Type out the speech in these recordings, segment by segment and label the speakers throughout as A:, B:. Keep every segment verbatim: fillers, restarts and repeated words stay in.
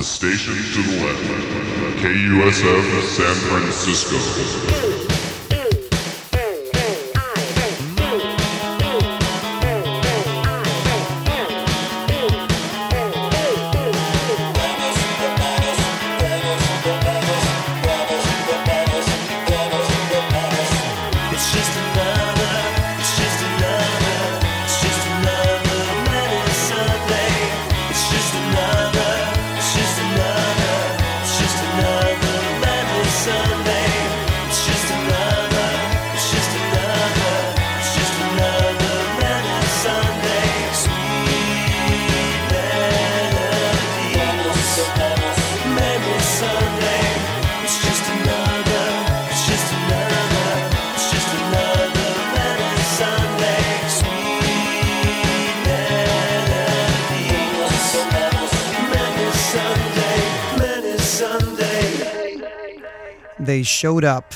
A: The station to the left, K U S F San Francisco.
B: They showed up,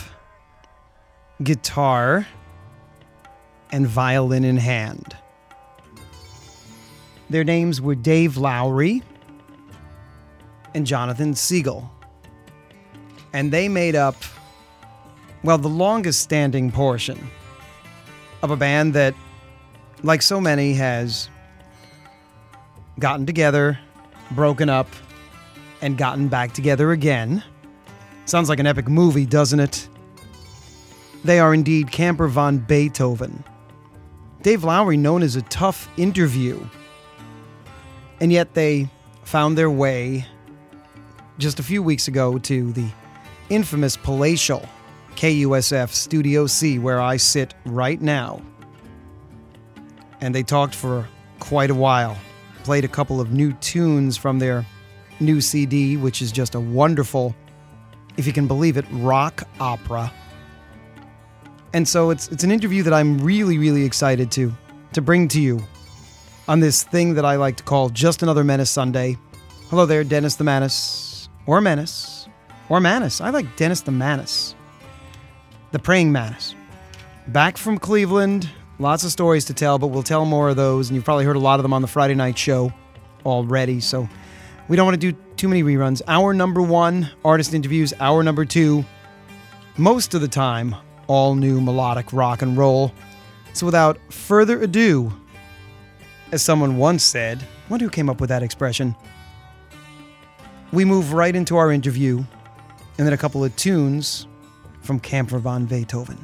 B: guitar and violin in hand. Their names were Dave Lowry and Jonathan Siegel. And they made up, well, the longest standing portion of a band that, like so many, has gotten together, broken up, and gotten back together again. Sounds like an epic movie, doesn't it? They are indeed Camper Van Beethoven. Dave Lowry known as a tough interview. And yet they found their way just a few weeks ago to the infamous palatial K U S F Studio C, where I sit right now. And they talked for quite a while. Played a couple of new tunes from their new C D, which is just a wonderful, if you can believe it, rock opera. And so it's it's an interview that I'm really, really excited to to bring to you on this thing that I like to call Just Another Menace Sunday. Hello there, Dennis the Menace. Or Menace. Or Manus. I like Dennis the Menace. The Praying Manus. Back from Cleveland. Lots of stories to tell, but we'll tell more of those. And you've probably heard a lot of them on the Friday night show already. So we don't want to do too many reruns. Hour number one, artist interviews. Hour number two, most of the time, all new melodic rock and roll. So without further ado, as someone once said, I wonder who came up with that expression, we move right into our interview and then a couple of tunes from Camper Van Beethoven.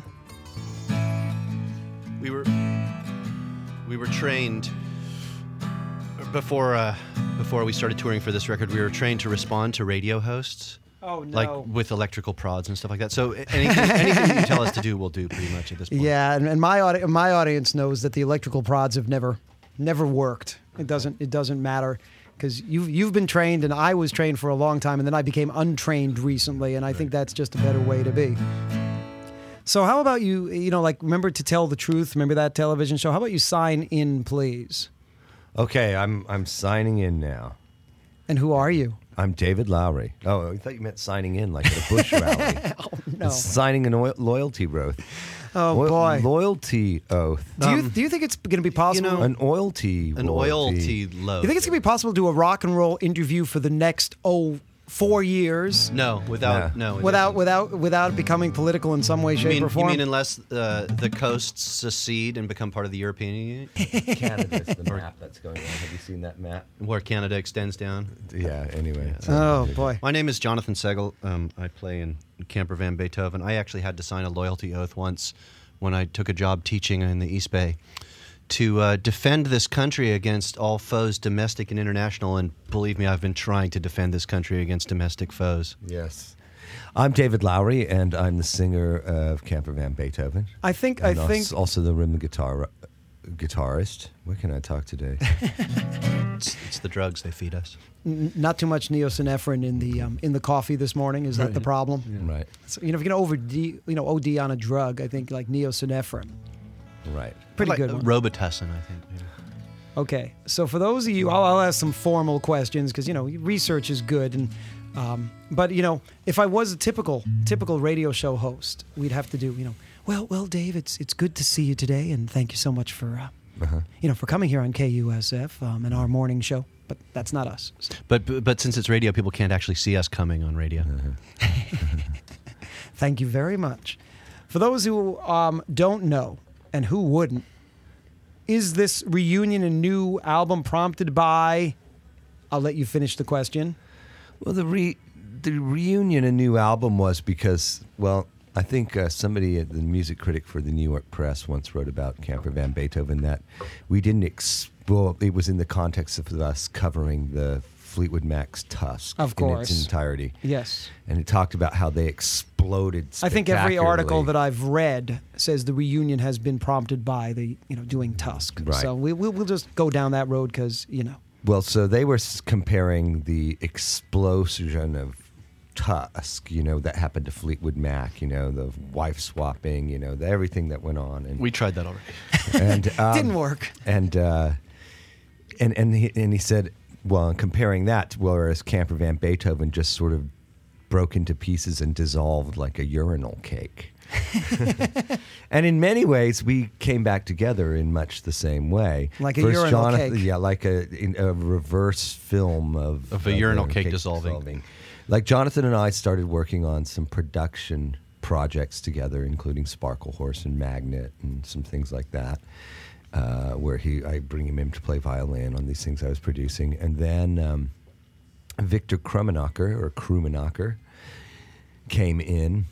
C: We were we were trained before uh, before we started touring for this record. We were trained to respond to radio hosts.
B: Oh, no.
C: Like with electrical prods and stuff like that. So anything, anything you tell us to do, we'll do pretty much at this point.
B: Yeah, and, and my audi- my audience knows that the electrical prods have never never worked. It doesn't it doesn't matter because you've you've been trained and I was trained for a long time and then I became untrained recently, and I think that's just a better way to be. So how about you? You know, like remember To Tell the Truth? Remember that television show? How about you sign in, please?
D: Okay, I'm I'm signing in now.
B: And who are you?
D: I'm David Lowry. Oh, I thought you meant signing in, like at a Bush rally.
B: Oh, no.
D: It's signing an oil- loyalty oath.
B: Oh,
D: Lo-
B: boy.
D: Loyalty oath.
B: Do you
C: Um,
B: do you think it's going to be possible?
C: you know,
D: An oilty
C: An
D: royalty.
C: oilty load.
B: you think it's going to be possible to do a rock and roll interview for the next oh four years
C: No, without
D: Yeah.
C: no. it
B: without
C: isn't.
B: without without becoming political in some way,
C: You
B: shape,
C: mean,
B: or form?
C: you mean unless uh, the coasts secede and become part of the European Union,
D: Canada's the map that's going on. Have you seen that map?
C: where Canada extends down?
D: Yeah, anyway.
B: Oh boy.
C: My name is Jonathan Segel. Um, I play in Camper Van Beethoven. I actually had to sign a loyalty oath once when I took a job teaching in the East Bay to uh, defend this country against all foes, domestic and international. And believe me, I've been trying to defend this country against domestic foes.
D: Yes. I'm David Lowry, and I'm the singer of Camper Van Beethoven.
B: I think
D: And
B: I
D: als-
B: think
D: also the rhythm guitar guitarist. Where can I talk today?
C: It's, it's the drugs they feed us.
B: n- not too much neosynephrine in the um, in the coffee this morning. Is that the problem?
D: Right,
B: So, you know, if you're gonna over D, you know O D on a drug, I think like neosynephrine.
D: right.
B: Pretty
C: like,
B: good
C: uh,
B: one.
C: Robitussin, I think. maybe.
B: Okay, so for those of you, I'll, I'll ask some formal questions because you know research is good, and um, but you know if I was a typical typical radio show host, we'd have to do you know well well Dave, it's it's good to see you today, and thank you so much for uh,
D: Uh-huh.
B: you know for coming here on K U S F um, and our morning show. but that's not us. So.
C: But, but but since it's radio, people can't actually see us coming on radio.
B: Thank you very much. For those who um, don't know, and who wouldn't, is this reunion a new album prompted by... I'll let you finish the question.
D: Well, the re the reunion, a new album, was because, well, I think uh, somebody, at the music critic for the New York Press, once wrote about Camper Van Beethoven that we didn't ex- well, it was in the context of us covering the Fleetwood Mac's Tusk
B: Of course.
D: in its entirety.
B: Yes.
D: And it talked about how they exploded
B: I think every article
D: spectacularly.
B: that I've read says the reunion has been prompted by the, you know, doing Tusk.
D: Right.
B: So we, we'll, we'll just go down that road because, you know.
D: Well, so they were s- comparing the explosion of Tusk, you know, that happened to Fleetwood Mac, you know, the wife swapping, you know, the, everything that went on. And,
C: We tried that already.
D: and um,
B: Didn't work.
D: And uh, and and he, and he said, well, comparing that, whereas Camper Van Beethoven just sort of broke into pieces and dissolved like a urinal cake. And in many ways, we came back together in much the same way.
B: Like a urinal
D: Jonathan,
B: cake.
D: Yeah, like a, in a reverse film of...
C: Of a urinal cake dissolving.
D: Like Jonathan and I started working on some production projects together, including Sparkle Horse and Magnet and some things like that, uh, where he I bring him in to play violin on these things I was producing. And then um, Victor Krummenacher, or Krummenacher, came in.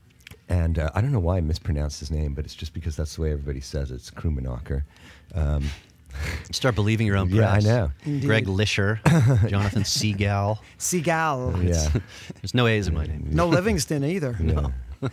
D: And uh, I don't know why I mispronounced his name, but it's just because that's the way everybody says it. It's Krummenacher. Um,
C: Start believing your own
D: Yeah, I
C: press.
D: know.
B: Indeed.
C: Greg Lisher, Jonathan Seagal.
B: Seagal.
D: yeah.
C: There's no A's in my name.
B: No Livingston either.
D: yeah.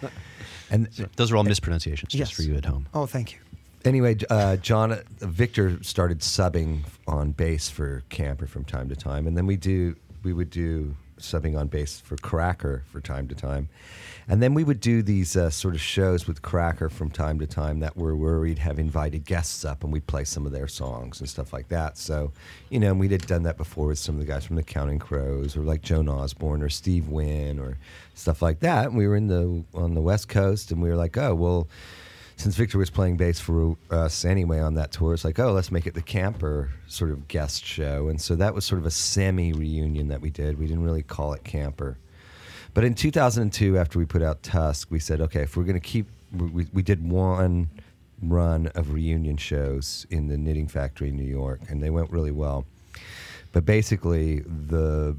D: And
C: Those are all mispronunciations,
B: Yes.
C: just for you at home.
B: Oh, thank you.
D: anyway, uh, John, Victor started subbing on bass for Camper from time to time, and then we do we would do subbing on bass for Cracker for time to time, and then we would do these uh, sort of shows with Cracker from time to time that were where we'd have invited guests up and we'd play some of their songs and stuff like that. So, you know, and we'd had done that before with some of the guys from the Counting Crows or like Joan Osborne or Steve Wynn or stuff like that. And we were in the on the West Coast, and we were like, oh well. Since Victor was playing bass for us anyway on that tour, it's like, oh, let's make it the Camper sort of guest show. And so that was sort of a semi-reunion that we did. We didn't really call it Camper. But in two thousand two, after we put out Tusk, we said, okay, if we're going to keep... We, we did one run of reunion shows in the Knitting Factory in New York, and they went really well. But basically, the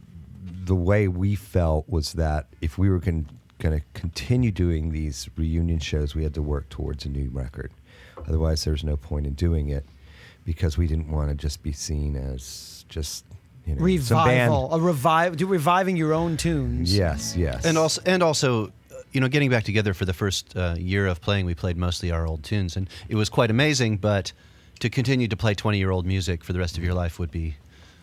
D: the way we felt was that if we were going to going to continue doing these reunion shows, we had to work towards a new record. Otherwise, there's no point in doing it, because we didn't want to just be seen as just, you know, some band.
B: Revival, a revive, do reviving your own tunes.
D: Yes, yes.
C: And also, and also, uh, you know, getting back together for the first uh, year of playing, we played mostly our old tunes, and it was quite amazing. But to continue to play twenty-year-old music for the rest of your life would be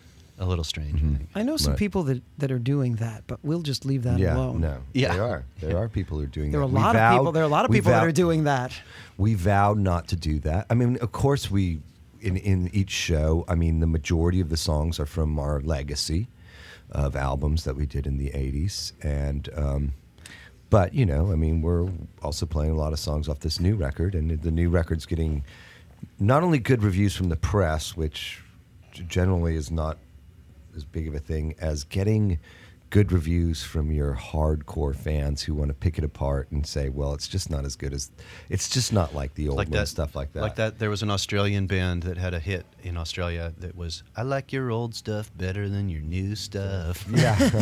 C: a little strange.
D: Mm-hmm.
C: I think.
B: I know some
D: Right.
B: people that, that are doing that, but we'll just leave that
D: yeah,
B: alone.
D: no.
C: Yeah.
D: There are. There are people who are doing
B: There are
D: that.
B: a
D: We
B: lot
D: vowed-
B: of people. There are a lot of
D: we
B: people that
D: vowed-
B: are doing that.
D: We vowed not to do that. I mean, of course, we in in each show. I mean, the majority of the songs are from our legacy of albums that we did in the eighties, and um, but you know, I mean, we're also playing a lot of songs off this new record, and the new record's getting not only good reviews from the press, which generally is not as big of a thing as getting good reviews from your hardcore fans who want to pick it apart and say, well, it's just not as good as, it's just not like the old
C: Like
D: one,
C: that
D: stuff like that.
C: Like that, there was an Australian band that had a hit in Australia that was, "I like your old stuff better than your new stuff."
D: Yeah.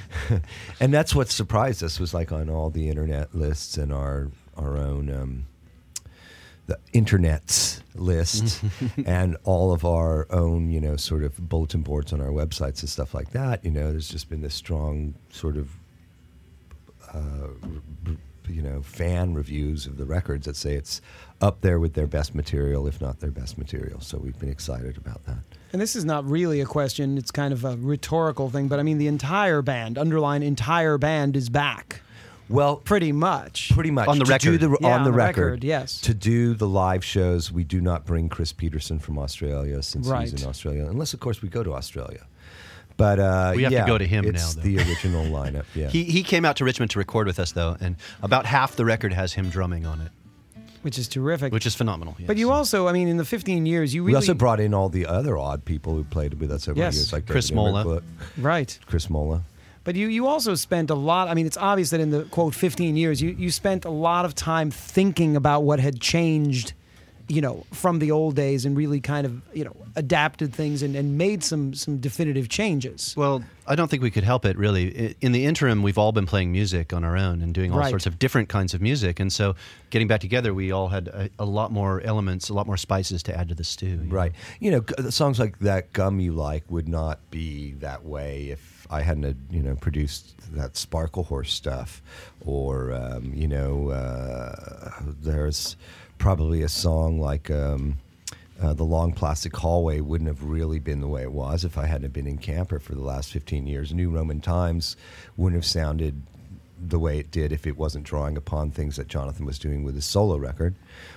D: And that's what surprised us, was like on all the internet lists and our our own um, the internet's list and all of our own, you know, sort of bulletin boards on our websites and stuff like that. You know, there's just been this strong sort of uh, r- r- you know, fan reviews of the records that say it's up there with their best material, if not their best material. So we've been excited about that.
B: And this is not really a question. It's kind of a rhetorical thing. But I mean, the entire band, underline entire band, is back.
D: Well,
B: Pretty much.
D: pretty much
C: On the
D: to
C: record.
D: do the,
B: Yeah,
D: on the record,
B: yes.
D: To do the live shows, we do not bring Chris Peterson from Australia, since
B: Right.
D: he's in Australia, unless of course we go to Australia. But uh,
C: We have to
D: yeah,
C: go to him
D: it's
C: now, though.
D: the original lineup. Yeah,
C: He he came out to Richmond to record with us though, and about half the record has him drumming on it.
B: which is terrific.
C: which is phenomenal. Yes.
B: But you also, I mean, in the fifteen years, you really
D: We also brought in all the other odd people who played with us over
B: Yes.
D: the years, like
C: Chris
D: David
C: Mola.
D: Immergluck,
B: right.
D: Chris Mola.
B: But you, you also spent a lot, I mean, it's obvious that in the, quote, fifteen years, you, you spent a lot of time thinking about what had changed, you know, from the old days and really kind of, you know, adapted things and, and made some, some definitive changes.
C: Well, I don't think we could help it, really. I- In the interim, we've all been playing music on our own and doing all
B: Right.
C: sorts of different kinds of music. And so getting back together, we all had a, a lot more elements, a lot more spices to add to the stew. you know?
D: Right. You know, g- songs like That Gum You Like would not be that way if I hadn't, uh, you know, produced that Sparkle Horse stuff. Or, um, you know, uh, there's probably a song like um, uh, The Long Plastic Hallway wouldn't have really been the way it was if I hadn't been in Camper for the last fifteen years. New Roman Times wouldn't have sounded the way it did if it wasn't drawing upon things that Jonathan was doing with his solo record.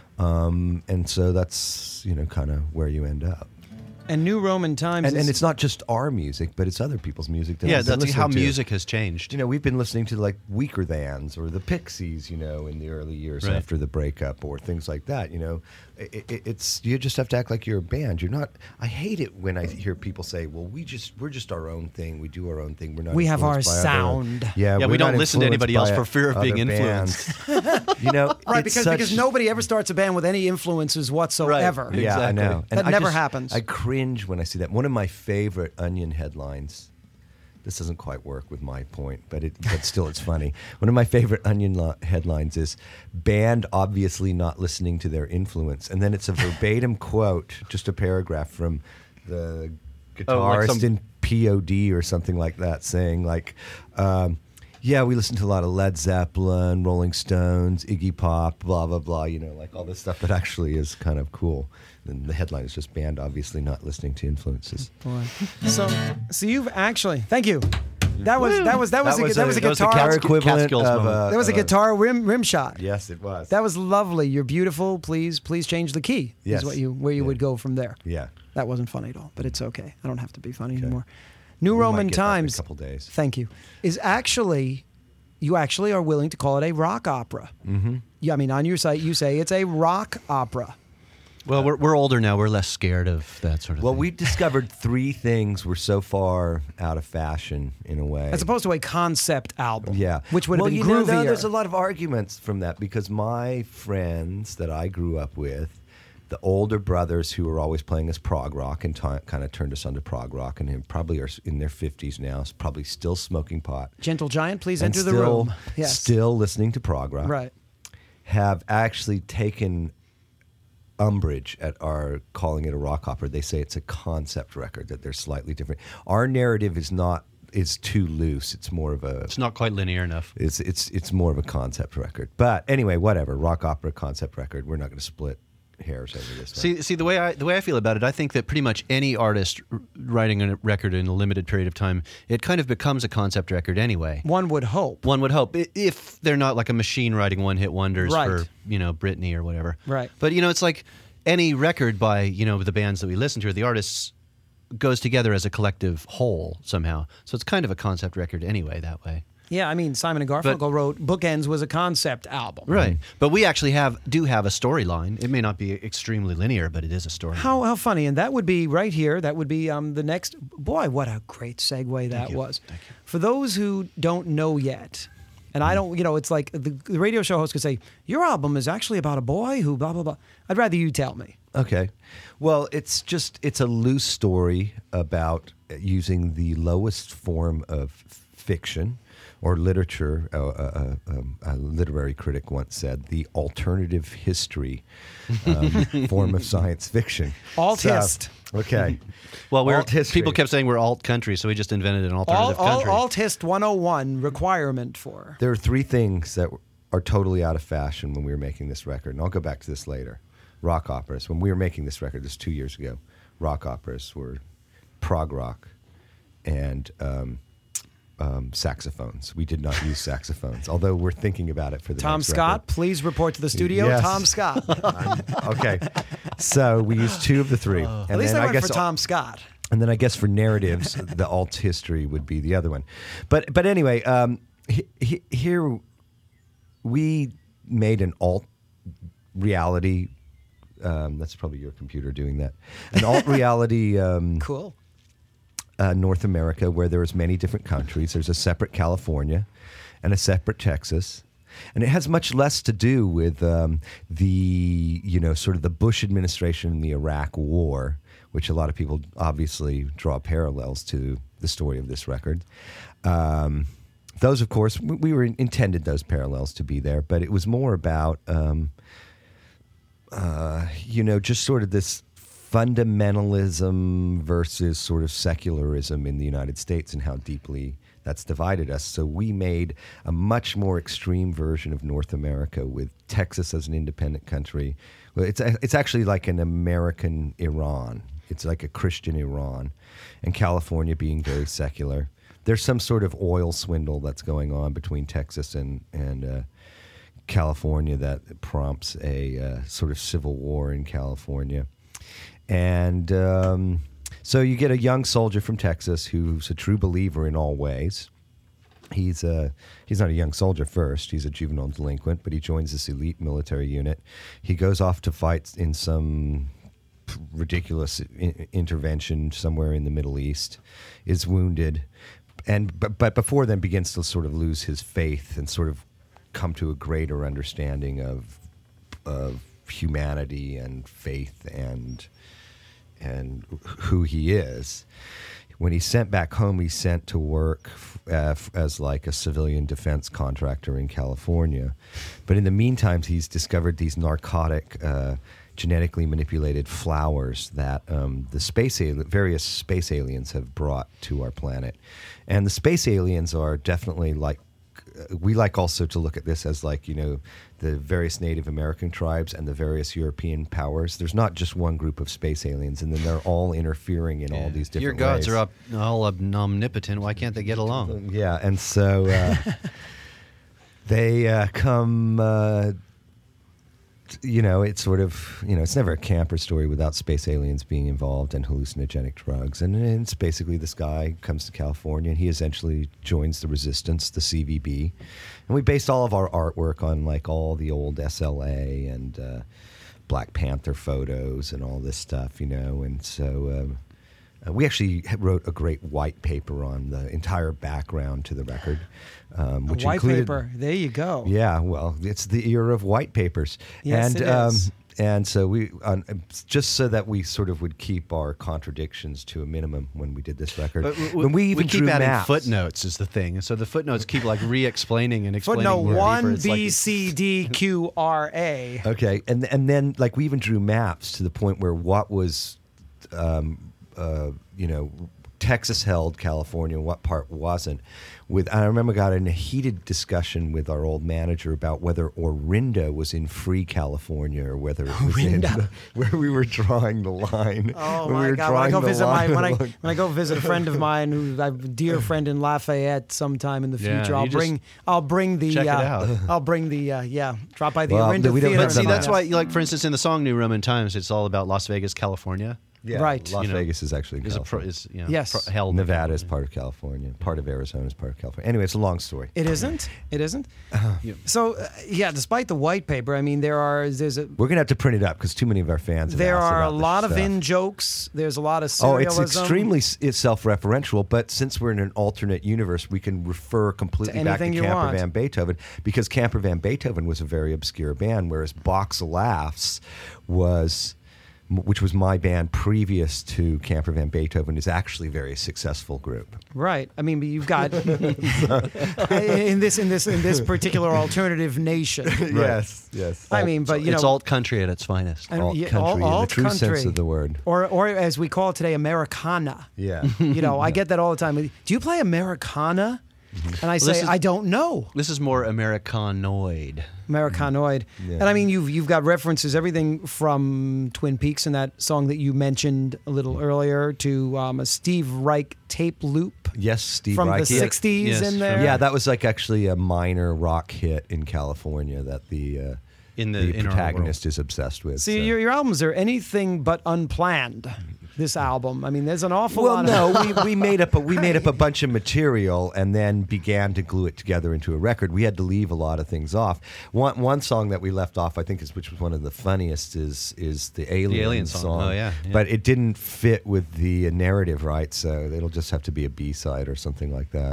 D: Um, and so that's, you know, kind of where you end up.
B: And New Roman Times
D: And,
B: is,
D: and it's not just our music, but it's other people's music. That
C: Yeah,
D: I've been
C: that's how
D: listening to.
C: music has changed.
D: You know, we've been listening to like Weaker Thans or the Pixies, you know, in the early years
C: Right.
D: after the breakup or things like that. You know, it, it, it's you just have to act like you're a band. You're not. I hate it when I hear people say, "Well, we just we're just our own thing. We do our own thing. We're not.
B: We have our
D: influenced by other-"
B: sound.
D: Yeah,
C: Yeah,
D: we're
C: we don't
D: not
C: listen to
D: influenced
C: anybody else
D: by
C: for fear of being
D: other
C: influenced.
D: bands. You know,
B: right,
D: it's
B: because,
D: such-
B: because nobody ever starts a band with any influences whatsoever.
C: Right.
D: Yeah, I
C: Exactly.
D: know.
B: That
D: I
B: never
D: just-
B: happens.
D: I cringe when I see that. One of my favorite Onion headlines. This doesn't quite work with my point, but it, but still, it's funny. One of my favorite Onion lo- headlines is "Band obviously not listening to their influence," and then it's a verbatim quote, just a paragraph from the guitarist
C: Oh, like some-
D: in P O D or something like that, saying like. Um, Yeah, we listen to a lot of Led Zeppelin, Rolling Stones, Iggy Pop, blah, blah, blah, you know, like all this stuff that actually is kind of cool. And the headline is just "Band obviously not listening to influences."
B: Boy. So, so you've actually, thank you. That was that was that was
D: That
B: a,
D: was
B: that
D: a-
B: was a
C: that was a
B: guitar.
D: Guitar
C: Catsk-
D: equivalent
C: Catskills
D: of
C: moment.
D: uh,
B: That was a
D: uh,
B: guitar rim rim shot.
D: Yes, it was.
B: That was lovely. You're beautiful. Please, please change the key.
D: Yes.
B: Is what you where you
D: Yeah.
B: would go from there.
D: Yeah.
B: That wasn't funny at all, but it's okay. I don't have to be funny
D: Okay.
B: anymore. New
D: We might
B: Roman
D: get that in
B: Times.
D: a couple days.
B: Thank you. Is actually, you actually are willing to call it a rock opera. Mm-hmm. Yeah, I mean, on your site you say it's a rock opera.
C: Well, we're, we're older now. We're less scared of that sort of
D: Well,
C: thing.
D: we discovered three things were so far out of fashion in a way.
B: As opposed to a concept album.
D: Yeah.
B: Which would have
D: well,
B: been
D: you know,
B: groovier.
D: though, there's a lot of arguments from that because my friends that I grew up with, the older brothers who were always playing us prog rock and t- kind of turned us onto prog rock and who probably are in their fifties now, probably still smoking pot.
B: Gentle Giant, please
D: and
B: enter the
D: still,
B: room. Yes.
D: Still listening to prog rock.
B: Right.
D: Have actually taken umbrage at our calling it a rock opera. They say it's a concept record, that they're slightly different. Our narrative is not is too loose. It's more of a
C: it's not quite linear enough.
D: it's it's it's more of a concept record. But anyway, whatever. Rock opera concept record. We're not going to split hairs over this one.
C: See, see the way I the way I feel about it, I think that pretty much any artist r- writing a record in a limited period of time, it kind of becomes a concept record anyway.
B: One would hope.
C: One would hope, i- if they're not like a machine writing one-hit wonders
B: Right.
C: for, you know, Britney or whatever.
B: Right.
C: But you know, it's like any record by, you know, the bands that we listen to, the artists goes together as a collective whole somehow. So it's kind of a concept record anyway that way.
B: Yeah, I mean, Simon and Garfunkel
C: But-
B: wrote Bookends was a concept album.
C: Right. But we actually have do have a storyline. It may not be extremely linear, but it is a story.
B: How how funny, and that would be right here. That would be um, the next. Boy, what a great segue that
C: you.
B: was. For those who don't know yet, and I don't, you know, it's like the, the radio show host could say, "Your album is actually about a boy who blah blah blah." I'd rather you tell me.
D: Okay. Well, it's just it's a loose story about using the lowest form of fiction or literature. Uh, uh, uh, um, a literary critic once said, "The alternative history um, form of science fiction."
B: Alt-hist.
D: So, okay.
C: Well, we're,
D: Alt history.
C: people kept saying we're alt country, so we just invented an
B: All,
C: alternative
B: all,
C: country.
B: Alt-hist one oh one requirement for.
D: There are three things that are totally out of fashion when we were making this record, and I'll go back to this later. Rock operas. When we were making this record, this two years ago, rock operas were prog rock and um, um, saxophones. We did not use saxophones, although we're thinking about it for the
B: Tom
D: next
B: Scott,
D: record.
B: please report to the studio.
D: Yes.
B: Tom Scott.
D: Okay, so we used two of the three. and
B: At least
D: then
B: I went
D: guess
B: for Tom Scott.
D: And then I guess for narratives, the alt history would be the other one. But but anyway, um, he, he, here we made an alt reality. Um, that's probably your computer doing that. An alt reality. Um,
B: Cool.
D: Uh, North America, where there's many different countries. There's a separate California and a separate Texas. And it has much less to do with um, the, you know, sort of the Bush administration and the Iraq War, which a lot of people obviously draw parallels to the story of this record. Um, those, of course, we, we were intended those parallels to be there, but it was more about, um, uh, you know, just sort of this fundamentalism versus sort of secularism in the United States and how deeply that's divided us. So we made a much more extreme version of North America with Texas as an independent country. Well, it's it's actually like an American Iran. It's like a Christian Iran, and California being very secular. There's some sort of oil swindle that's going on between Texas and and uh, California that prompts a uh, sort of civil war in California. And um, so you get a young soldier from Texas who's a true believer in all ways. He's a, he's not a young soldier first. He's a juvenile delinquent, but he joins this elite military unit. He goes off to fight in some ridiculous I- intervention somewhere in the Middle East, is wounded, and but, but before then begins to sort of lose his faith and sort of come to a greater understanding of of humanity and faith and and who he is. When he's sent back home, he's sent to work uh, as like a civilian defense contractor in California. But in the meantime, he's discovered these narcotic, uh, genetically manipulated flowers that um, the space ali- various space aliens have brought to our planet. And the space aliens are definitely like, we like also to look at this as like, you know, the various Native American tribes and the various European powers. There's not just one group of space aliens, and then they're all interfering in
C: Yeah.
D: all these different
C: Your gods
D: ways.
C: are up, all omnipotent. Why can't they get along?
D: Yeah, and so uh, they uh, come, uh, you know, it's sort of, you know, it's never a camper story without space aliens being involved and hallucinogenic drugs. And it's basically this guy comes to California and he essentially joins the resistance, the C V B. And we based all of our artwork on like all the old S L A and uh, Black Panther photos and all this stuff, you know. And so um, uh, we actually wrote a great white paper on the entire background to the record. Um, which
B: a white
D: included,
B: paper. There you go.
D: Yeah, well, it's the era of white papers.
B: Yes,
D: and,
B: it
D: um,
B: is.
D: And so we, um, just so that we sort of would keep our contradictions to a minimum when we did this record.
C: But w-
D: when we even
C: keep
D: drew
C: adding
D: maps,
C: footnotes is the thing. And so the footnotes keep like re-explaining and explaining.
B: Footnote
C: more deeper.
B: one,
C: It's like-
B: B, C, D, Q, R, A.
D: Okay, and and then like we even drew maps to the point where what was, um, uh, you know, Texas held California, and what part wasn't. With I remember got in a heated discussion with our old manager about whether Orinda was in free California or whether it was in
B: Orinda.
D: where we were drawing the line.
B: Oh
D: when
B: my
D: we were
B: God! When I
D: drawing
B: go
D: the
B: visit my
D: line
B: when I
D: along-
B: when I go visit a friend of mine who I have a dear friend in Lafayette sometime in the
C: Yeah,
B: future,
C: you
B: I'll
C: just
B: bring I'll bring the
C: check it
B: uh,
C: out.
B: I'll bring the uh, yeah drop by the
D: Well,
B: Orinda
D: we don't
B: Theater.
D: have
C: But see,
D: them
C: that's
D: on.
C: why, like, for instance, in the song "New Roman Times," it's all about Las Vegas, California.
D: Yeah,
B: Right.
D: Las
C: You know,
D: Vegas is actually in
C: Is a pro,
D: California.
C: is you know,
B: Yes.
C: pro, held in
D: Nevada is
C: California.
D: part of California. Part of Arizona is part of California. Anyway, it's a long story.
B: It isn't. It isn't.
C: Yeah.
B: So uh, yeah, despite the white paper, I mean, there are there's a
D: We're gonna have to print it up because too many of our fans. Have
B: there
D: asked
B: are a
D: about this
B: lot of
D: stuff.
B: in jokes. There's a lot of
D: Oh,
B: serialism.
D: it's extremely s- it's self-referential, but since we're in an alternate universe, we can refer completely
B: To
D: back to
B: anything you
D: Camper
B: want.
D: Van Beethoven because Camper Van Beethoven was a very obscure band, whereas Box of Laughs was, m- which was my band previous to Camper Van Beethoven, is actually a very successful group.
B: Right. I mean, but you've got in this in this in this particular alternative nation.
D: Yes, yes.
B: I mean, but you
C: it's
B: know,
C: alt country at its finest.
B: and
D: alt
B: yeah,
D: country
B: alt-
D: in the
B: alt
D: true sense
B: country.
D: of the word.
B: or or as we call it today, Americana.
D: Yeah.
B: You know, I get that all the time. Do you play Americana? And I say,
C: this is-
B: I don't know.
C: This is more Americanoid.
B: Americanoid.
D: Yeah.
B: And I mean, you've you've got references, everything from Twin Peaks in that song that you mentioned a little earlier to um, a Steve Reich tape loop
D: Yes, Steve
B: from
D: Reich.
B: the
D: Yeah.
B: sixties
C: Yes,
B: in
C: from-
B: there.
D: Yeah, that was like actually a minor rock hit in California that the uh,
C: In the- in our
D: protagonist is obsessed with.
B: See,
D: so.
B: your, your albums are anything but unplanned. this album? I mean, there's an awful
D: Well,
B: lot
D: no,
B: of...
D: we, we made up a, we made up a bunch of material and then began to glue it together into a record. We had to leave a lot of things off. One one song that we left off, I think, is which was one of the funniest, is is the Alien,
C: Alien song. Oh, yeah, yeah.
D: But it didn't fit with the narrative, right? So it'll just have to be a B side or something like that.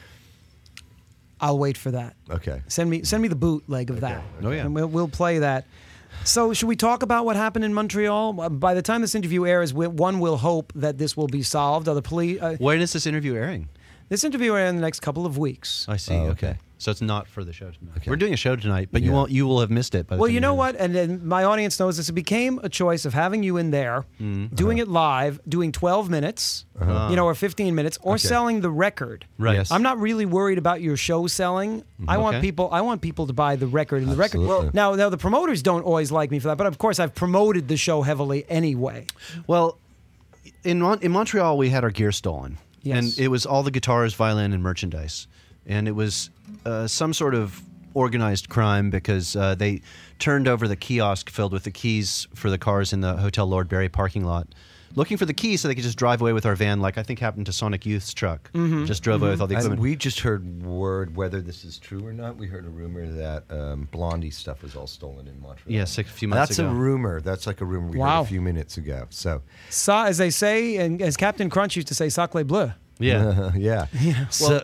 B: I'll wait for that.
D: Okay.
B: Send me send me the bootleg of that.
C: Oh, yeah.
B: And we'll, we'll play that. So should we talk about what happened in Montreal? Uh, By the time this interview airs, we, one will hope that this will be solved. Are the police? Uh,
C: When is this interview airing?
B: this interview will air in the next couple of weeks.
C: I see.
D: Oh,
C: okay.
D: okay.
C: So it's not for the show tonight.
D: Okay.
C: We're doing a show tonight, but you
D: Yeah.
C: won't. You will have missed it. By the
B: Well,
C: time
B: you know
C: hear
B: what? And then my audience knows this. It became a choice of having you in there,
C: Mm-hmm.
B: doing it live, doing twelve minutes,
C: Uh-huh.
B: you know, or fifteen minutes, or
D: Okay.
B: selling the record.
C: Right.
D: Yes.
B: I'm not really worried about your show selling. I want
C: Okay.
B: people. I want people to buy the record, and the record.
D: Absolutely.
B: Well, now, now the promoters don't always like me for that, but of course I've promoted the show heavily anyway.
C: Well, in Mon- in Montreal, we had our gear stolen,
B: Yes.
C: and it was all the guitars, violin, and merchandise, and it was uh, some sort of organized crime because uh, they turned over the kiosk filled with the keys for the cars in the Hotel Lord Barry parking lot, looking for the keys so they could just drive away with our van, like I think happened to Sonic Youth's truck.
B: Mm-hmm.
C: Just drove away with all the
D: And
C: equipment.
D: we just heard word, whether this is true or not. We heard a rumor that um, Blondie stuff was all stolen in Montreal.
C: Yeah, six- a few months
D: That's
C: ago.
D: a rumor. That's like a rumor we
B: Wow.
D: heard a few minutes ago. So,
B: Sa, as they say, and as Captain Crunch used to say, "Sacre bleu."
C: yeah.
D: yeah.
C: Well-
D: So,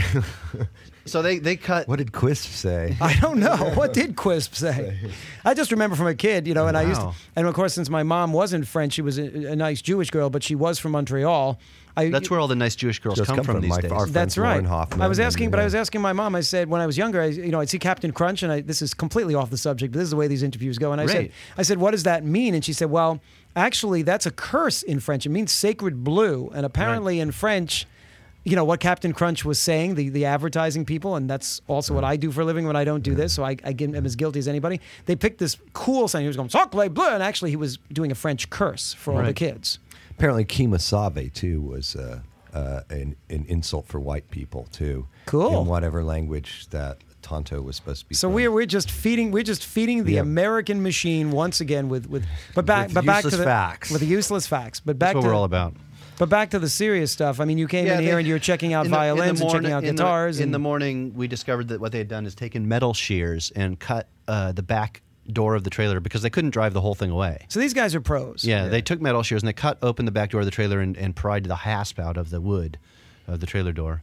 C: So they they cut.
D: what did Quisp say?
B: I don't know. What did Quisp say? I just remember from a kid, you know, and I used to,
C: Wow.
B: and of course, since my mom wasn't French, she was a, a nice Jewish girl, but she was from Montreal. I,
C: That's where all the nice Jewish girls
D: Just
C: come,
D: come
C: from,
D: from
C: these
D: my
C: days.
D: far-
B: That's
D: friends
B: right.
D: Lauren Hoffman
B: I was
D: and,
B: asking,
D: you
B: but I
D: know.
B: was asking my mom. I said when I was younger, I, you know, I'd see Captain Crunch, and I, this is completely off the subject, but this is the way these interviews go. And I said,
C: Right.
B: I said, what does that mean? And she said, well, actually, that's a curse in French. It means sacred blue, and apparently in French. You know what Captain Crunch was saying, the, the advertising people, and that's also what I do for a living when I don't do this, so I, I get, am as guilty as anybody. They picked this cool saying, he was going, Sacre bleu, and actually he was doing a French curse for all the
C: Right.
B: kids.
D: Apparently, Kima Save, too, was uh, uh, an, an insult for white people, too.
B: Cool.
D: In whatever language that Tonto was supposed to be
B: So
D: from.
B: we're we're just feeding we're just feeding the
D: Yeah.
B: American machine once again with, with but back
D: With
B: but back to
D: useless
B: the
D: facts.
B: with the useless facts. But back
C: That's what
B: to
C: we're all about.
B: But back to the serious stuff. I mean, you came in
C: Yeah,
B: here
C: they-
B: and you were checking out
C: in the- in the
B: violins and checking
C: morning-
B: out
C: in the-
B: guitars.
C: In
B: and,
C: the morning, we discovered that what they had done is taken metal shears and cut uh, the back door of the trailer because they couldn't drive the whole thing away.
B: so these guys are pros.
C: Yeah, they took metal shears and they cut open the back door of the trailer and, and pried the hasp out of the wood of the trailer door,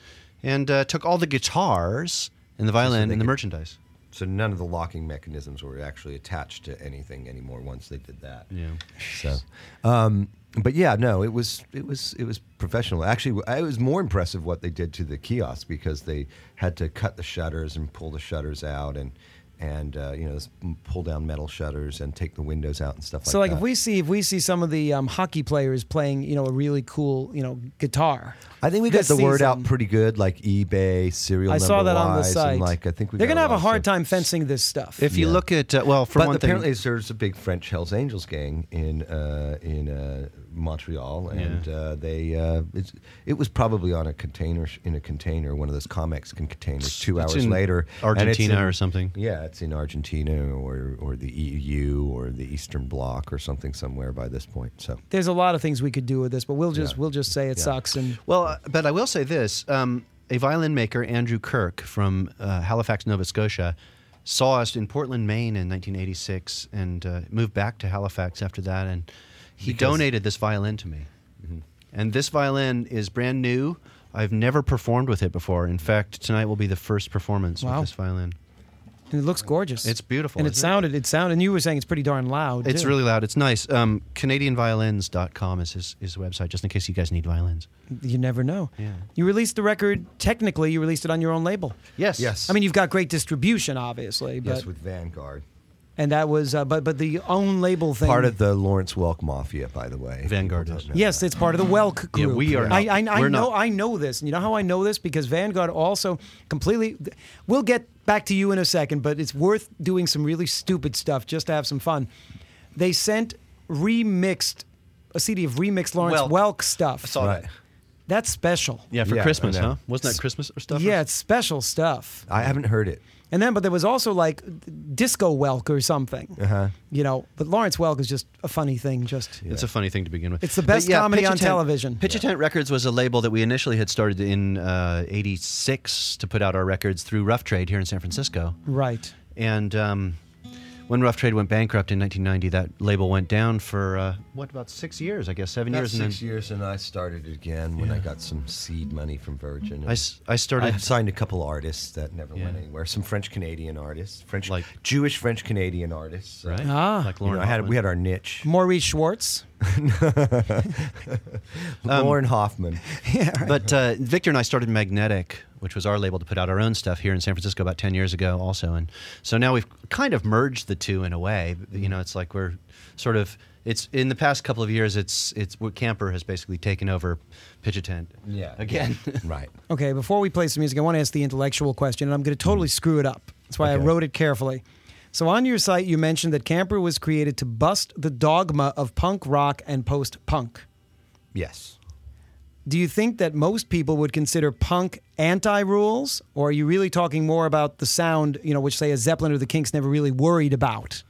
C: and uh, took all the guitars and the violin
D: they
C: and the
D: could-
C: merchandise.
D: So none of the locking mechanisms were actually attached to anything anymore once they did that.
C: Yeah.
D: So, um, but yeah, no, it was it was it was professional. Actually, it was more impressive what they did to the kiosk because they had to cut the shutters and pull the shutters out and and uh, you know s- pull down metal shutters and take the windows out and stuff like
B: So like
D: that.
B: if we see if we see some of the um, hockey players playing, you know, a really cool, you know, guitar.
D: I think we got
B: this
D: the word out
B: season-
D: pretty good, like eBay, serial
B: I
D: number
B: saw that on the
D: wise,
B: site.
D: and like I think we
B: They're
D: got
B: gonna have a
D: lot of
B: hard
D: stuff.
B: time fencing this stuff.
C: If you
D: Yeah.
C: look at uh, well, for
D: But
C: one thing,
D: apparently there's a big French Hells Angels gang in uh, in uh, Montreal, and
C: Yeah.
D: uh, they uh, it's, it was probably on a container sh- in a container, one of those Comex con- containers. Two
C: It's
D: hours
C: in
D: later, and it's
C: Argentina
D: in-
C: or something.
D: Yeah, it's in Argentina or or the E U or the Eastern Bloc or something somewhere by this point. So
B: There's a lot of things we could do with this, but we'll just
D: Yeah.
B: we'll just say it
D: Yeah.
B: sucks and
C: Well, uh, but I will say this: um, a violin maker, Andrew Kirk from uh, Halifax, Nova Scotia, saw us in Portland, Maine, in nineteen eighty-six, and uh, moved back to Halifax after that. And he
D: Because-
C: donated this violin to me. And this violin is brand new. I've never performed with it before. In fact, tonight will be the first performance
B: Wow.
C: with this violin.
B: And it looks gorgeous.
C: It's beautiful,
B: and it
C: isn't it?
B: sounded it sounded. And you were saying it's pretty darn loud.
C: It's
B: too.
C: really loud. It's nice. Um, Canadian Violins dot com is his, his website, just in case you guys need violins.
B: You never know.
C: Yeah.
B: You released the record. Technically, you released it on your own label.
C: Yes.
D: Yes.
B: I mean, you've got great distribution, obviously, but
D: yes, with Vanguard,
B: and that was uh, but but the own label thing.
D: part of the Lawrence Welk Mafia, by the way.
C: Vanguard
D: People
C: is.
D: don't know
B: Yes,
D: that.
B: it's part of the Welk
C: Yeah,
B: group.
C: we are
B: I,
C: not-
B: I, I
C: we're
B: know.
C: not.
B: I know this. And you know how I know this? Because Vanguard also completely. We'll get back to you in a second, but it's worth doing some really stupid stuff just to have some fun. They sent remixed a C D of remixed Lawrence
C: Welk.
B: Welk stuff.
C: I saw
D: Right.
C: that.
B: That's special.
C: Yeah, for
D: Yeah, I
C: Christmas,
D: know.
C: huh? Wasn't that Christmas or stuff?
B: Yeah, it's special stuff.
D: I haven't heard it.
B: And then, but there was also like Disco Welk or something.
D: Uh-huh.
B: You know, but Lawrence Welk is just a funny thing. Just
C: It's a funny thing to begin with.
B: It's the
C: But
B: best comedy
C: Pitch a
B: on
C: Tent-
B: television.
C: Pitch a Tent Records was a label that we initially had started in uh, eighty-six to put out our records through Rough Trade here in San Francisco.
B: right.
C: And um, when Rough Trade went bankrupt in nineteen ninety, that label went down for, uh, what, about six years, I guess, seven
D: About
C: years.
D: six
C: and then
D: years, and I started it again when I
C: Yeah.
D: got some seed money from Virgin.
C: I, s- I started...
D: I signed a couple artists that never went
C: Yeah.
D: anywhere. Some French Canadian artists, French,
C: Like-
D: Jewish French Canadian artists. uh,
C: Right?
B: Ah.
C: Like
D: You
C: Lauren
D: know, I had
C: Hoffman.
D: we had our niche.
B: Maurice Schwartz.
D: Lauren Hoffman.
C: But uh, Victor and I started Magnetic, which was our label to put out our own stuff here in San Francisco about ten years ago also. And so now we've kind of merged the two in a way. You know, it's like we're sort of, it's in the past couple of years, it's, it's Camper has basically taken over Pitch a Tent
D: Yeah.
C: again.
D: Right.
B: Okay, before we play some music, I want to ask the intellectual question, and I'm going to totally screw it up. That's why I
D: Okay.
B: wrote it carefully. So on your site, you mentioned that Camper was created to bust the dogma of punk rock and post-punk.
D: Yes.
B: Do you think that most people would consider punk anti-rules, or are you really talking more about the sound, you know, which say a Zeppelin or the Kinks never really worried about?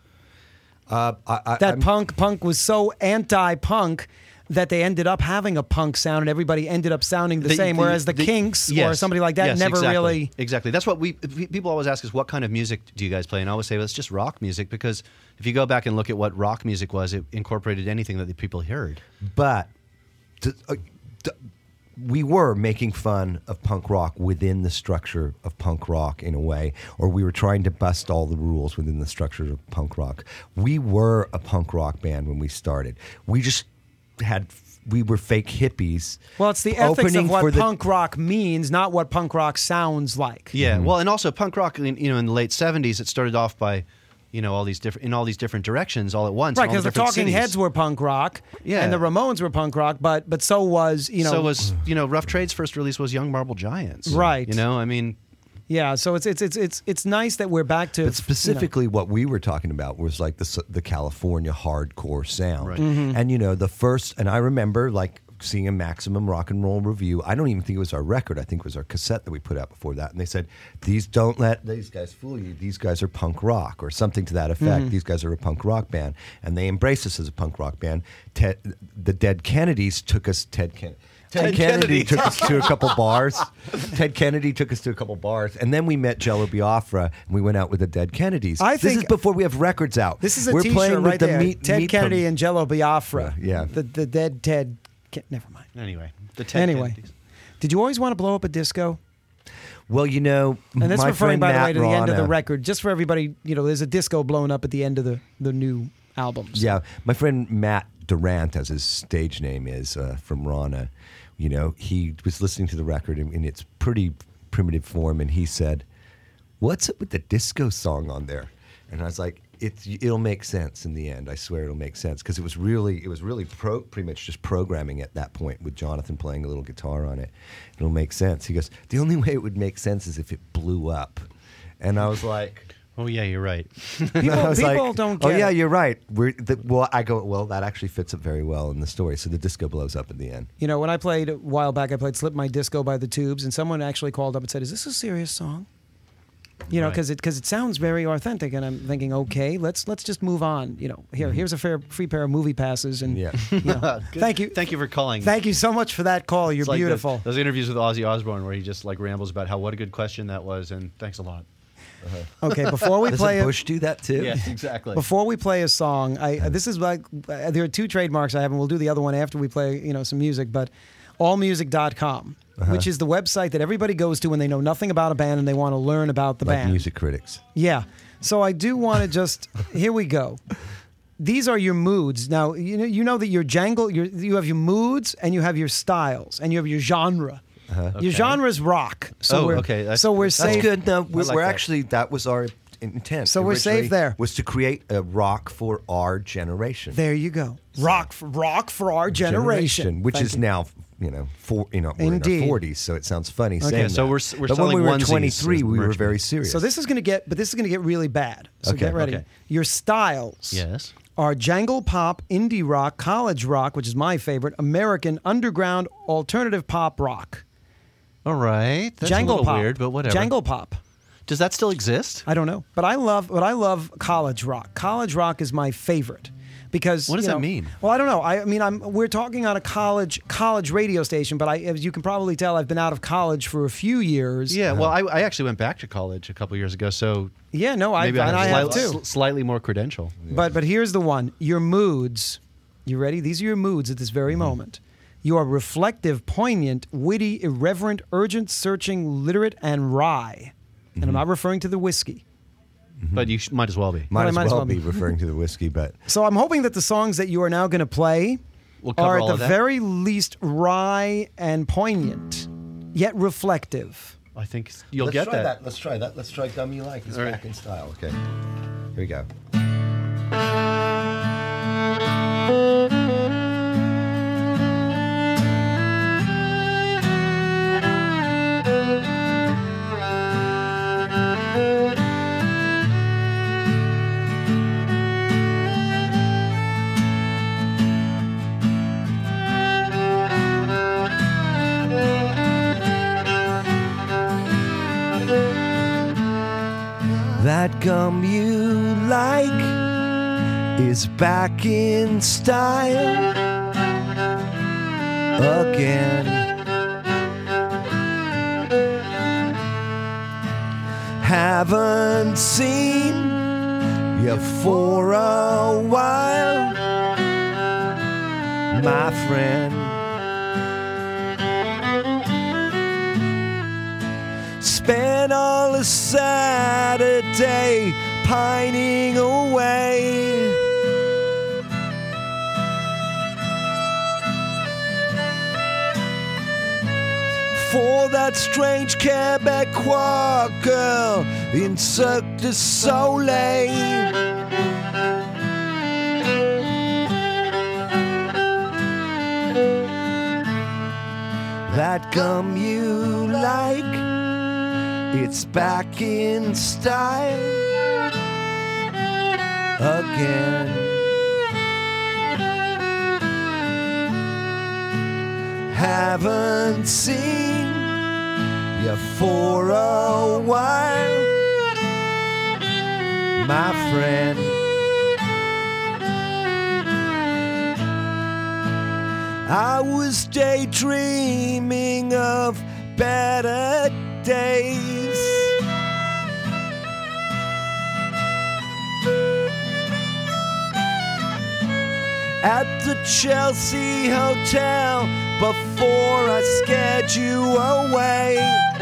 D: Uh, I, I,
B: That
D: I'm-
B: punk punk was so anti-punk that they ended up having a punk sound, and everybody ended up sounding the, same. Whereas the, Kinks or
C: yes,
B: somebody like that
C: yes,
B: never
C: exactly,
B: really.
C: Exactly. That's what we p- people always ask us. What kind of music do you guys play? And I always say, well, it's just rock music, because if you go back and look at what rock music was, it incorporated anything that the people heard.
D: But to, uh, to- we were making fun of punk rock within the structure of punk rock in a way, or we were trying to bust all the rules within the structure of punk rock. We were a punk rock band when we started. We just had we were fake hippies.
B: Well, it's the ethics
D: opening
B: of what
D: for the-
B: punk rock means, not what punk rock sounds like.
C: Yeah. Well, and also punk rock. in- You know, in the late seventies, it started off by, you know, all these different in all these different directions all at once.
B: Right,
C: in all
B: because the
C: different
B: Talking
C: cities.
B: Heads were punk rock,
C: Yeah.
B: and the Ramones were punk rock, but but so was you know.
C: So was you know Rough Trade's first release was Young Marble Giants.
B: Right.
C: You know, I mean,
B: yeah, so it's it's it's it's it's nice that we're back to.
D: But specifically, what we were talking about was like the s- the California hardcore sound,
C: Right.
B: Mm-hmm.
D: and you know the first. And I remember like seeing a Maximum Rock and Roll review. I don't even think it was our record. I think it was our cassette that we put out before that. And they said, "These don't let these guys fool you. These guys are punk rock," or something to that effect.
B: Mm-hmm.
D: These guys are a punk rock band, and they embraced us as a punk rock band. Ted, the Dead Kennedys took us. Ted Kennedy. Ted,
C: Ted
D: Kennedy,
C: Kennedy.
D: took us to a couple bars. Ted Kennedy took us to a couple bars, and then we met Jello Biafra, and we went out with the Dead Kennedys.
B: I
D: this
B: think-
D: is before we have records out.
B: This is a
D: We're
B: T-shirt
D: playing with
B: right
D: the
B: there.
D: meat,
B: Ted
D: meat
B: Kennedy
D: pub-
B: and Jello Biafra.
D: Yeah, yeah.
B: The the dead Ted. Ke- Never mind.
C: anyway, the Ted
B: Anyway,
C: Kennedys.
B: did you always want to blow up a disco?
D: Well, you know,
B: And that's
D: my
B: referring,
D: friend
B: by the
D: Matt
B: way, to the end of the
D: Rana-
B: record. Just for everybody, you know, there's a disco blowing up at the end of the the new albums.
D: Yeah, my friend Matt Durant, as his stage name is, uh, from Rana. You know, he was listening to the record in, in its pretty primitive form, and he said, "What's up with the disco song on there?" And I was like, "It's it'll make sense in the end. I swear it'll make sense," because it was really it was really pro, pretty much just programming at that point with Jonathan playing a little guitar on it. It'll make sense. He goes, "The only way it would make sense is if it blew up," and I was like.
C: Oh yeah, you're right.
B: People,
D: I was
B: people
D: like,
B: don't
D: Oh
B: get
D: yeah,
B: it.
D: you're right. We're the, well. I go. Well, that actually fits up very well in the story. So the disco blows up at the end.
B: You know, when I played a while back, I played "Slip My Disco" by the Tubes, and someone actually called up and said, "Is this a serious song?" You know,
C: Right.
B: because it because it sounds very authentic, and I'm thinking, okay, let's let's just move on. You know, here here's a fair free pair of movie passes, and
D: Yeah.
B: you know,
C: Good.
B: thank you,
C: Thank you for calling.
B: thank you so much for that call. You're
C: It's like
B: beautiful.
C: the- those interviews with Ozzy Osbourne where he just like rambles about how what a good question that was, and thanks a lot.
B: Okay, before we
D: Doesn't
B: play a,
D: Bush do that too?
C: Yes, exactly.
B: before we play a song, I uh, this is like uh, there are two trademarks I have, and we'll do the other one after we play you know some music. But all music dot com,
D: Uh-huh.
B: which is the website that everybody goes to when they know nothing about a band and they want to learn about the
D: Like
B: band.
D: music critics.
B: Yeah. So I do want to just here we go. These are your moods. Now you know you know that your jangle, your, you have your moods and you have your styles and you have your genre. Your
C: Okay.
B: genre is rock. So
C: Oh,
B: we're,
C: okay, that's-
B: so we're
C: that's
B: safe.
D: That's good. No, we're,
C: like
D: we're
C: that.
D: actually that was our intent.
B: So we're
D: originally,
B: safe there.
D: Was to create a rock for our generation.
B: There you go. Rock for rock for our generation,
D: which
B: Thank
D: is
B: you.
D: now you know for you know we're
B: Indeed.
D: in our forties, so it sounds funny
B: Okay.
D: saying
C: so
D: that.
C: we're s- we're
D: but when we
C: selling
D: were
C: onesies
D: twenty-three,
C: as
D: we were
C: merch
D: very
C: meat.
D: serious.
B: So this is going to get, but this is going to get really bad. So
D: Okay.
B: get ready.
C: Okay.
B: Your styles
C: Yes.
B: are jangle pop, indie rock, college rock, which is my favorite, American underground alternative pop rock.
C: All right. That's
B: jangle
C: a little
B: pop.
C: weird, but whatever.
B: Jangle pop.
C: Does that still exist?
B: I don't know, but I love, but I love college rock. College rock is my favorite because
C: What does
B: you
C: that
B: know-
C: mean?
B: Well, I don't know. I, I mean, I'm we're talking on a college college radio station, but I, as you can probably tell, I've been out of college for a few years.
C: Yeah, well, I, I actually went back to college a couple years ago, so
B: yeah, no, I,
C: maybe I
B: and
C: have,
B: I have
C: slightly,
B: too.
C: sl- slightly more credential.
B: But but here's the one: your moods. You ready? These are your moods at this very moment. You are reflective, poignant, witty, irreverent, urgent, searching, literate, and wry. And I'm not referring to the whiskey.
C: But you sh- might as well be.
D: Might
B: I
D: as
B: might as
D: well
B: well
D: be
B: be.
D: referring to the whiskey, but
B: So I'm hoping that the songs that you are now going to play
C: We'll cover
B: are at
C: all
B: the
C: of that.
B: very least wry and poignant, yet reflective.
C: I think you'll
D: let's
C: get
D: try
C: that.
D: Let's try that. Let's try Dumb You Like. It's
C: All right.
D: back in style. Okay. Here we go. That gum you like is back in style again. Haven't seen you for a while, my friend. Spent all the Saturday pining away. For that strange Quebecois girl in Cirque du Soleil. That gum you like, it's back in style again. Haven't seen you for a while, my friend. I was daydreaming of better days. At the Chelsea Hotel before I scared you away.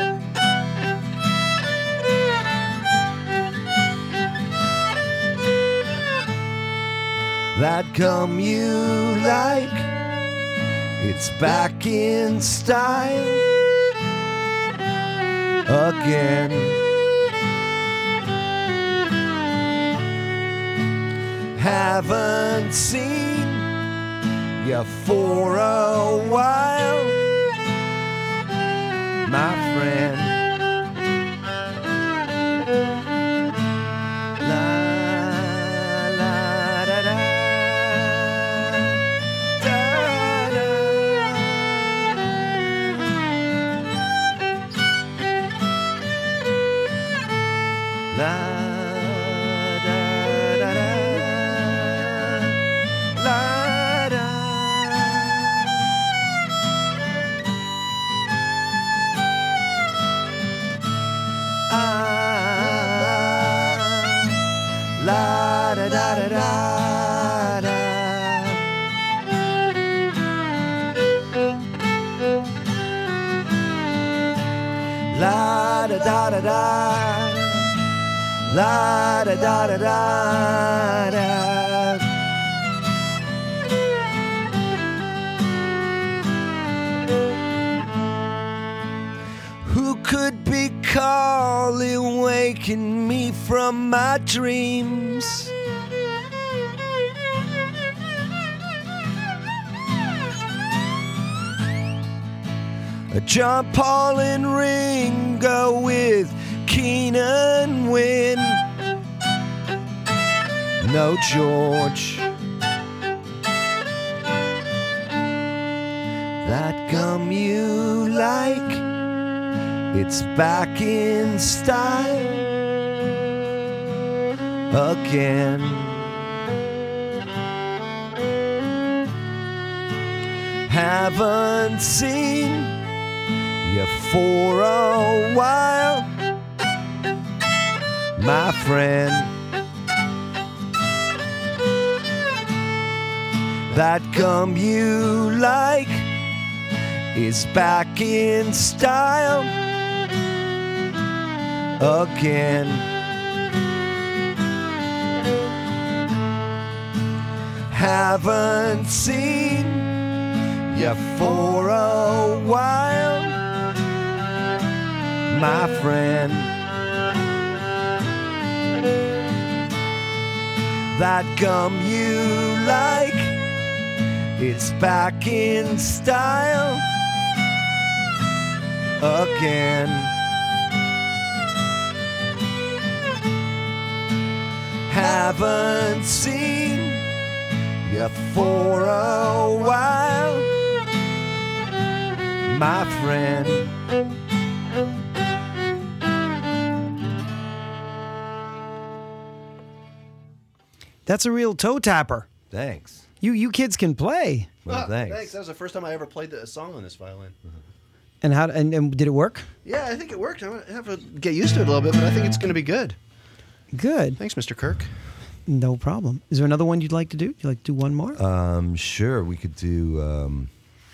D: That gum you like, it's back in style again. Haven't seen you for a while, my friend. La, la, da, da, da, da. La, da, da, da. La, da. Ah, la da da da da da. La da da da da. La da da da da da. Who could be calling, waking me from my dreams? John Paul and Ringo with Keenan Wynn. No George. That gum you like, It's back in style again. Haven't seen you for a while, my friend. That gum you like is back in style again. Haven't seen you for a while, my friend. That gum you like, it's back in style again. Haven't seen you for a while, my friend.
B: That's a real toe tapper.
D: Thanks.
B: You you kids can play.
D: Well,
C: Ah,
D: thanks.
C: That was the first time I ever played a song on this violin.
B: And how and, and did it work?
C: Yeah, I think it worked. I'm gonna have to get used to it a little bit, but I think it's going to be good.
B: Good.
C: Thanks, Mister Kirk.
B: No problem. Is there another one you'd like to do? You'd like to do one more?
D: Um, sure, we could do. Um,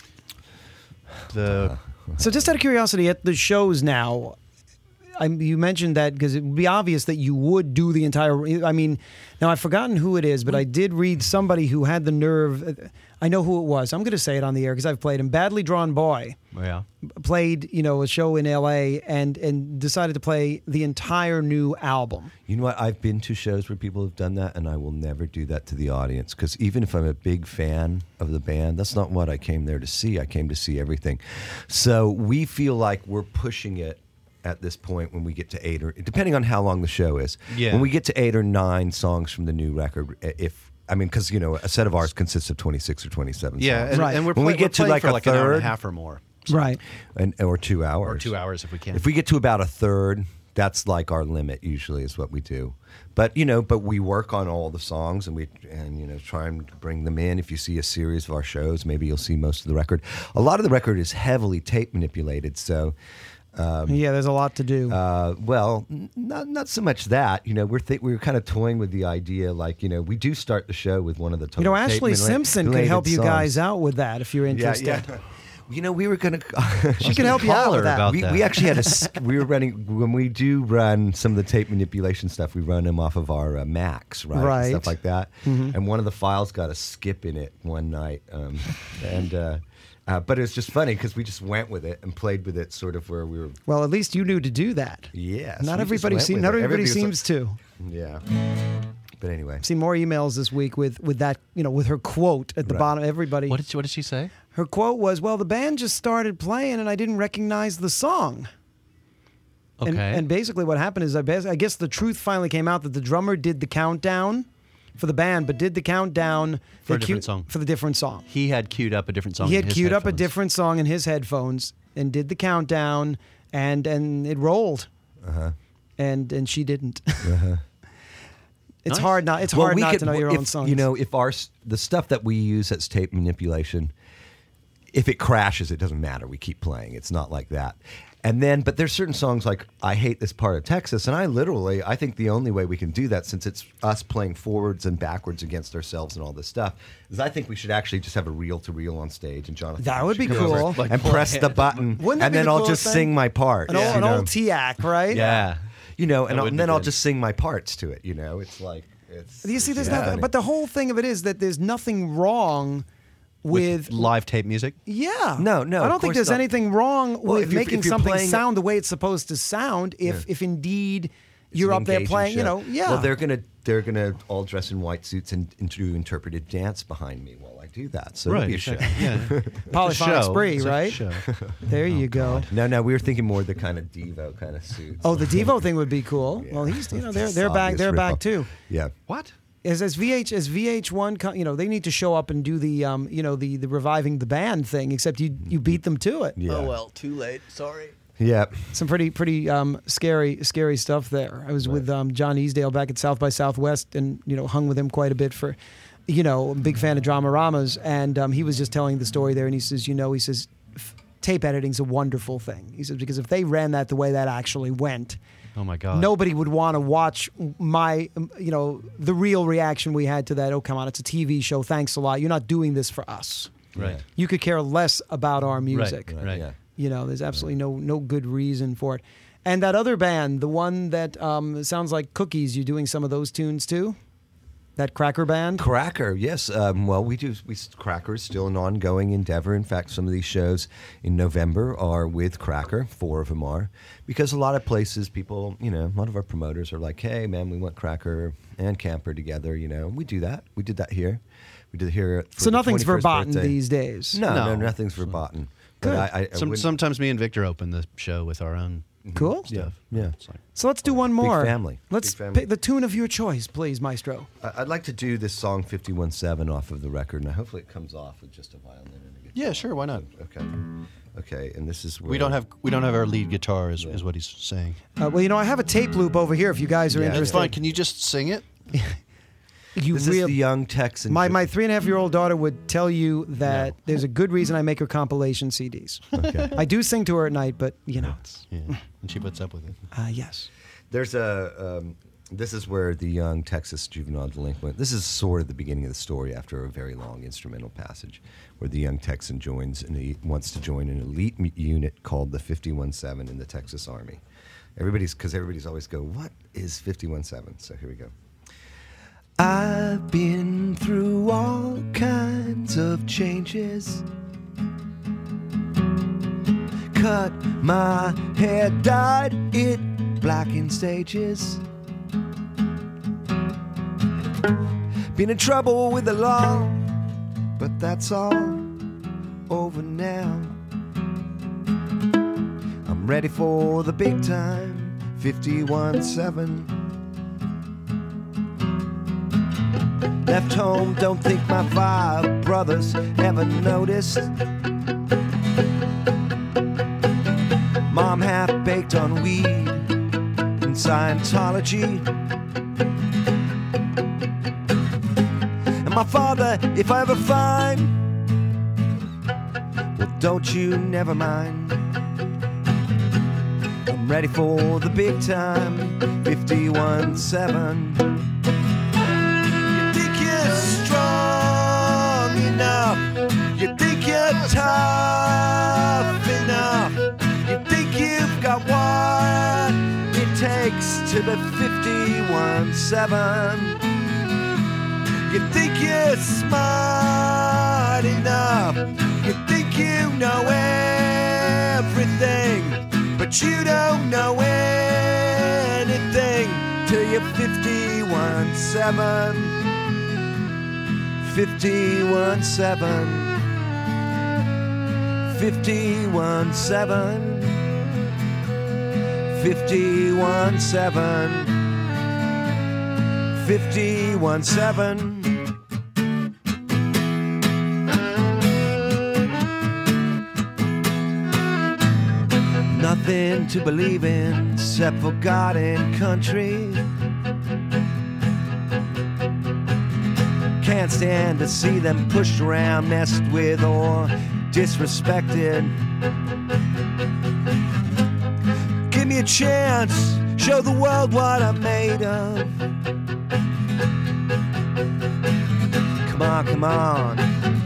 C: The
B: So just out of curiosity, at the shows now, I, you mentioned that because it would be obvious that you would do the entire. I mean, now I've forgotten who it is, but I did read somebody who had the nerve. I know who it was. I'm going to say it on the air because I've played him. Badly Drawn Boy
C: yeah.
B: played, you know, a show in L A and and decided to play the entire new album.
D: You know what? I've been to shows where people have done that, and I will never do that to the audience because even if I'm a big fan of the band, that's not what I came there to see. I came to see everything. So we feel like we're pushing it at this point when we get to eight or depending on how long the show is.
C: Yeah.
D: When we get to eight or nine songs from the new record, if I mean, because you know, a set of ours consists of twenty-six or twenty-seven.
C: Yeah,
D: songs.
C: and,
B: Right.
C: and we're,
D: When we
C: play-
D: get
C: we're
D: to
C: playing
D: like
C: for
D: a
C: like an hour and a
D: third-
C: half or more.
B: Right.
D: and or two hours
C: Or two hours if we can.
D: If we get to about a third, that's like our limit. Usually, is what we do. But you know, but we work on all the songs, and we and you know try and bring them in. If you see a series of our shows, maybe you'll see most of the record. A lot of the record is heavily tape manipulated, so.
B: Yeah, there's a lot to do.
D: Uh, well, n- not not so much that. You know, we're th- we're kind of toying with the idea, like you know, we do start the show with one of the
B: you know,
D: tape
B: Ashley
D: manipulated
B: Simpson could help you
D: songs.
B: guys out with that if you're
D: Yeah,
B: interested.
D: yeah. You know, we were gonna.
B: She could help you out
C: Call her
B: with that.
C: about
D: we,
C: that.
D: we actually had a. s- We were running when we do run some of the tape manipulation stuff. We run them off of our uh, Macs, right,
B: Right.
D: and stuff like that. And one of the files got a skip in it one night, um, and uh, uh, but it was just funny because we just went with it and played with it, sort of where we were.
B: Well, at least you knew to do that.
D: Yes,
B: Not
D: we just
B: everybody
D: went
B: seems.
D: with
B: Not
D: it.
B: everybody
D: was
B: seems to.
D: like- Yeah, but anyway,
B: See more emails this week with with that, you know, with her quote at the
D: Right.
B: bottom. Everybody.
C: What did she, what did she say?
B: Her quote was, "Well, the band just started playing, and I didn't recognize the song."
C: Okay.
B: And, and basically, what happened is, I, bas- I guess the truth finally came out that the drummer did the countdown for the band, but did the countdown
C: For a
B: they
C: different
B: queued-
C: song.
B: for the different song.
C: He had queued up a different song.
B: He
C: in
B: had
C: his
B: queued up a
C: headphones.
B: different song in his headphones and did the countdown, and and it rolled.
D: uh-huh.
B: And and she didn't. It's
C: Nice.
B: hard not. It's
D: Well,
B: hard
D: we
B: not
D: could-
B: to know your
D: if,
B: own songs.
D: You know, if our s- the stuff that we use that's tape manipulation, if it crashes, it doesn't matter. We keep playing. It's not like that. And then, but there's certain songs like "I Hate This Part of Texas," and I literally, I think the only way we can do that, since it's us playing forwards and backwards against ourselves and all this stuff, is I think we should actually just have a reel to reel on stage, and Jonathan
B: That would
D: should
B: be
D: come over
B: cool.
C: Like
D: and
C: play
D: press the
C: it.
D: button,
B: Wouldn't that
D: and
B: be
D: then
B: the
D: I'll
B: coolest
D: just
B: thing?
D: sing my part.
B: an old,
D: you
B: an
D: know?
B: old T-ac, right?
C: Yeah.
D: You know, and,
C: That
D: I'll,
C: would
D: and
C: be
D: then I'll
C: good.
D: just sing my parts to it. You know, it's like it's.
B: You see,
D: it's
B: there's
D: just
B: nothing.
D: funny.
B: But the whole thing of it is that there's nothing wrong with.
C: live tape music.
B: yeah.
D: No, no,
B: I
D: of
B: don't think
D: course
B: there's
D: not.
B: anything wrong
D: Well,
B: with
D: if you-
B: making
D: if you're
B: something
D: playing-
B: sound the way it's supposed to sound. If
D: Yeah.
B: if indeed
D: It's
B: you're
D: an
B: up there
D: engaging
B: playing, you
D: show.
B: know, yeah.
D: Well, they're gonna they're gonna all dress in white suits and, and do interpreted dance behind me while I do that. So it'll be a show.
C: Yeah.
B: Polyphonic
C: Show.
B: spree,
C: It's a
B: right?
C: show.
B: There you go.
D: No, no, we were thinking more the kind of Devo kind of suits.
B: Oh, the Devo thing would be cool.
D: Yeah.
B: Well, he's you know they're
D: It's
B: they're back
D: obvious
B: they're back
D: ripoff.
B: too.
D: Yeah.
C: What?
B: As as V H as V H one, co- you know, they need to show up and do the um you know the the reviving the band thing. Except you you beat them to it.
D: Yeah.
C: Oh well, too late. Sorry.
D: Yeah.
B: Some pretty pretty um, scary scary stuff there. I was with um, John Easdale back at South by Southwest, and you know hung with him quite a bit for, you know, a big fan of Dramaramas, and um, he was just telling the story there, and he says, you know, he says, tape editing's a wonderful thing. He says because if they ran that the way that actually went.
C: Oh my God!
B: Nobody would want to watch my, you know, the real reaction we had to that. Oh, come on, it's a T V show. Thanks a lot. You're not doing this for us.
C: Right.
B: You could care less about our music.
C: Right. Right.
D: Yeah.
B: You know, there's absolutely no no good reason for it. And that other band, the one that um, sounds like Cookies, you doing some of those tunes too? That Cracker band?
D: Cracker, yes. Um, well, we do. We Cracker is still an ongoing endeavor. In fact, some of these shows in November are with Cracker. Four of them are, because a lot of places, people, you know, a lot of our promoters are like, "Hey, man, we want Cracker and Camper together." You know, we do that. We did that here. We did it here. For
B: So
D: the
B: nothing's
D: twenty-first
B: verboten
D: birthday.
B: these days.
D: No, no,
C: No.
D: nothing's verboten. But
B: Good.
D: I, I, I
C: Some,
D: wouldn't-
C: sometimes me and Victor open the show with our own
B: Cool.
C: stuff.
D: Yeah.
C: It's like,
B: So let's do one
D: Big
B: more.
D: family.
B: Let's
D: Big family.
B: pick the tune of your choice, please, Maestro.
D: I- I'd like to do this song fifty-one seven off of the record, and hopefully it comes off with just a violin and a guitar.
C: yeah, sure. Why not?
D: Okay. Okay, and this is where
C: We don't have we don't have our lead guitar, is, is what he's saying.
B: Uh, well, you know, I have a tape loop over here if you guys are
D: Yeah,
C: That's
B: interested.
C: fine. Can you just sing it?
B: You
D: This
B: real-
D: is the young Texan.
B: my my three and a half year old daughter would tell you that there's a good reason I make her compilation C Ds.
D: Okay.
B: I do sing to her at night, but you know,
C: Yeah. And she puts up with it.
B: uh, yes.
D: There's a. Um, this is where the young Texas juvenile delinquent. This is sort of the beginning of the story after a very long instrumental passage, where the young Texan joins and he wants to join an elite m- unit called the fifty-one seven in the Texas Army. Everybody's because everybody's always go, what is fifty-one seven? So here we go. I've been through all kinds of changes. Cut my hair, dyed it black in stages. Been in trouble with the law, but that's all over now. I'm ready for the big time, fifty-one seven. Left home, don't think my five brothers ever noticed. Mom half-baked on weed and Scientology. And my father, if I ever find, well, don't you never mind. I'm ready for the big time, fifty-one seven. Strong enough, you think you're tough enough, you think you've got what it takes to be fifty-one seven. You think you're smart enough, you think you know everything, but you don't know anything till you're fifty-one seven. fifty-one seven, fifty-one seven, fifty-one seven, fifty-one seven. Nothing to believe in except for God and country. Can't stand to see them pushed around, messed with, or disrespected. Give me a chance, show the world what I'm made of. Come on, come on,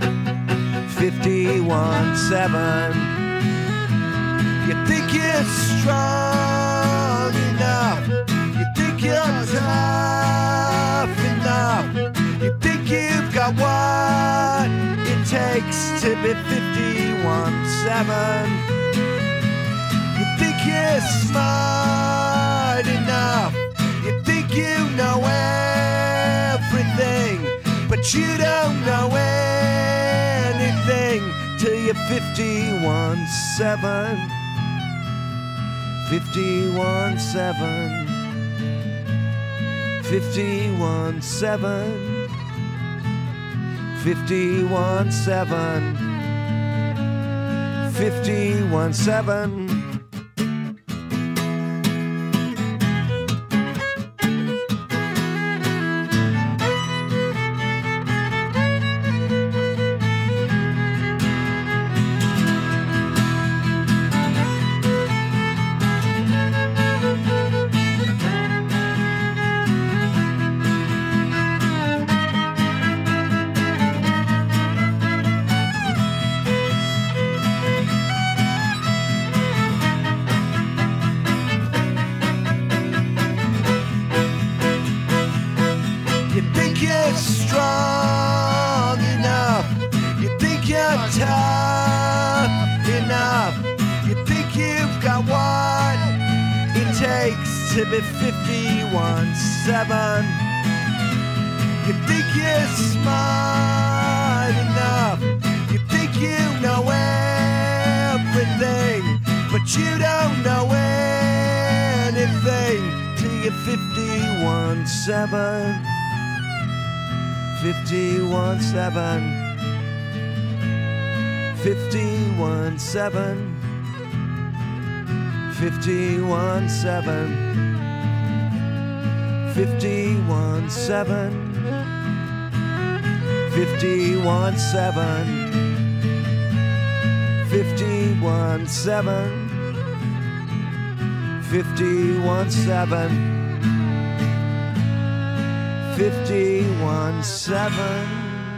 D: fifty-one seven. You think you're strong enough, you think you're tough enough, you think you've got what it takes to be fifty-one seven. You think you're smart enough, you think you know everything, but you don't know anything till you're fifty-one seven. fifty-one seven. fifty-one seven. fifty-one seven. fifty-one seven. takes to be fifty-one seven. You think you're smart enough, you think you know everything, but you don't know anything till you're fifty-one seven. fifty-one seven. fifty-one seven. fifty-one seven. fifty-one seven. fifty-one seven. fifty-one seven. fifty-one seven. fifty-one seven.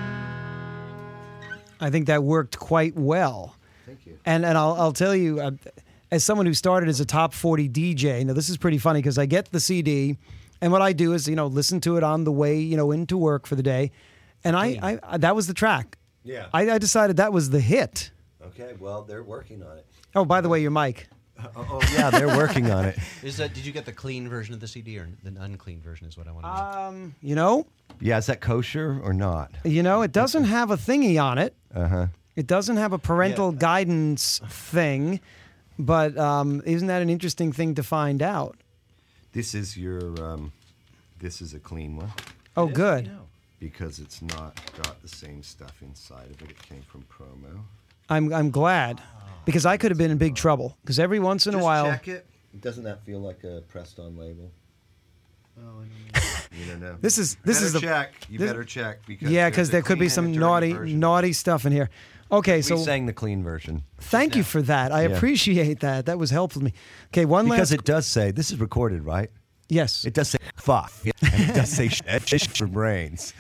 B: I think that worked quite well.
D: Thank you.
B: And and I'll I'll tell you, uh, as someone who started as a top forty D J, now this is pretty funny because I get the C D, and what I do is you know listen to it on the way you know into work for the day, and I, I that was the track.
D: Yeah.
B: I, I decided that was the hit.
D: Okay, well, they're working on it.
B: Oh, by the way, your mic.
D: Oh, oh yeah, they're working on it.
C: Is that? Did you get the clean version of the C D or the unclean version? Is what I want to know.
B: Um, you know,
D: Yeah, is that kosher or not?
B: you know, it doesn't have a thingy on it.
D: Uh huh.
B: It doesn't have a parental
C: Yeah.
B: guidance thing, but um, isn't that an interesting thing to find out?
D: This is your. Um, this is a clean one
B: Oh,
C: It is?
B: good.
C: I know.
D: because it's not got the same stuff inside of it. It came from promo.
B: I'm I'm glad because I could have been in big trouble because every once in a
D: Just
B: while.
D: check it. Doesn't that feel like a pressed-on label?
C: Oh,
D: You don't know.
B: This is this
D: better
B: is the
D: check. You
B: this-
D: better check because
B: yeah
D: there's
B: because
D: a
B: there could be
D: clean
B: some
D: and a dirty
B: naughty
D: version.
B: naughty stuff in here. Okay,
D: We
B: so
D: sang the clean version
B: thank you for that. I
D: Yeah.
B: appreciate that. That was helpful to me. Okay, one
D: because
B: last
D: it does say this is recorded, right?
B: yes.
D: It does say fuck. And it does say shit for brains.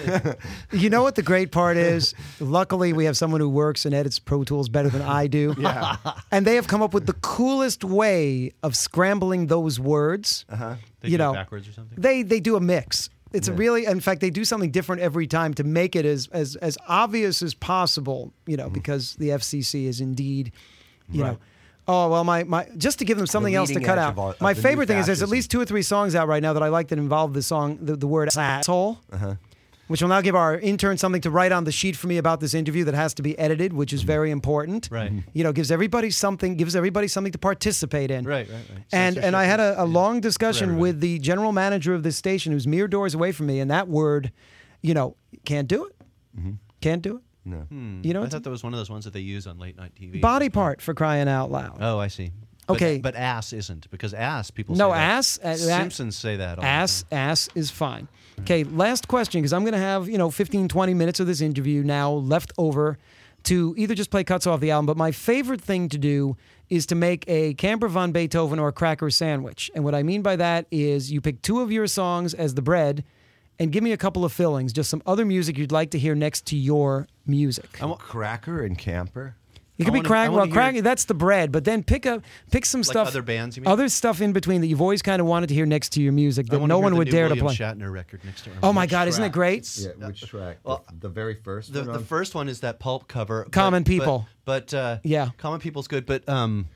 B: You know what the great part is? Luckily, we have someone who works and edits Pro Tools better than I do.
D: Yeah.
B: And they have come up with the coolest way of scrambling those words.
D: Uh-huh.
C: They
B: You
C: do it
B: know,
C: backwards or something.
B: They they do a mix. It's a
D: Yeah.
B: really, in fact, they do something different every time to make it as as as obvious as possible. You know, because the F C C is indeed, you
D: Right.
B: know. Oh well, my, my just to give them something else to
D: leading
B: cut
D: edge
B: out.
D: of all- of
B: my
D: the new
B: favorite thing is there's at
D: fascism.
B: least two or three songs out right now that I like that involve the song the, the word asshole.
D: Uh-huh.
B: Which will now give our intern something to write on the sheet for me about this interview that has to be edited, which is very important.
C: Right. Mhm.
B: You know, gives everybody something, gives everybody something to participate in.
C: Right, right, right.
B: And
C: Censorship
B: and I had a, a
C: is-
B: long
C: is for
B: discussion
C: everybody.
B: with the general manager of this station, who's mere doors away from me, and that word, you know, can't do it. Can't do it.
D: No.
C: Hmm.
B: You know,
C: I
B: it's
C: thought that was one of those ones that they use on late night T V.
B: body part for crying out loud.
C: Oh, I see. But-
B: Okay.
C: but ass isn't because ass people.
B: No,
C: say that.
B: ass, uh, that-
C: Simpsons say that. All the
B: Ass,
C: time.
B: ass is fine. Okay, last question, because I'm going to have, you know, fifteen, twenty minutes of this interview now left over to either just play cuts off the album, but my favorite thing to do is to make a Camper von Beethoven or a cracker sandwich. And what I mean by that is you pick two of your songs as the bread and give me a couple of fillings, just some other music you'd like to hear next to your music.
D: Cracker and camper.
B: It could
C: I
B: be
C: wanna-
B: crack.
C: I
B: Well,
C: wanna
B: crack.
C: hear-
B: That's the bread. But then pick up, pick some
C: Like
B: stuff.
C: other bands, you mean?
B: Other stuff in between that you've always kind of wanted to hear next to your music
C: I
B: that
C: wanna
B: no
C: hear
B: one
C: the
B: would
C: new
B: dare
C: William
B: to play.
C: Shatner record next to.
B: Oh my
D: Which
B: God, isn't it
D: track?
B: great?
D: Yeah, which track?
C: Well,
D: the, the very first
C: The,
D: one?
C: the
D: on-
C: first one is that Pulp cover. but-
B: Common
C: but-
B: People.
C: But, uh,
B: Yeah.
C: Common People's good. But um,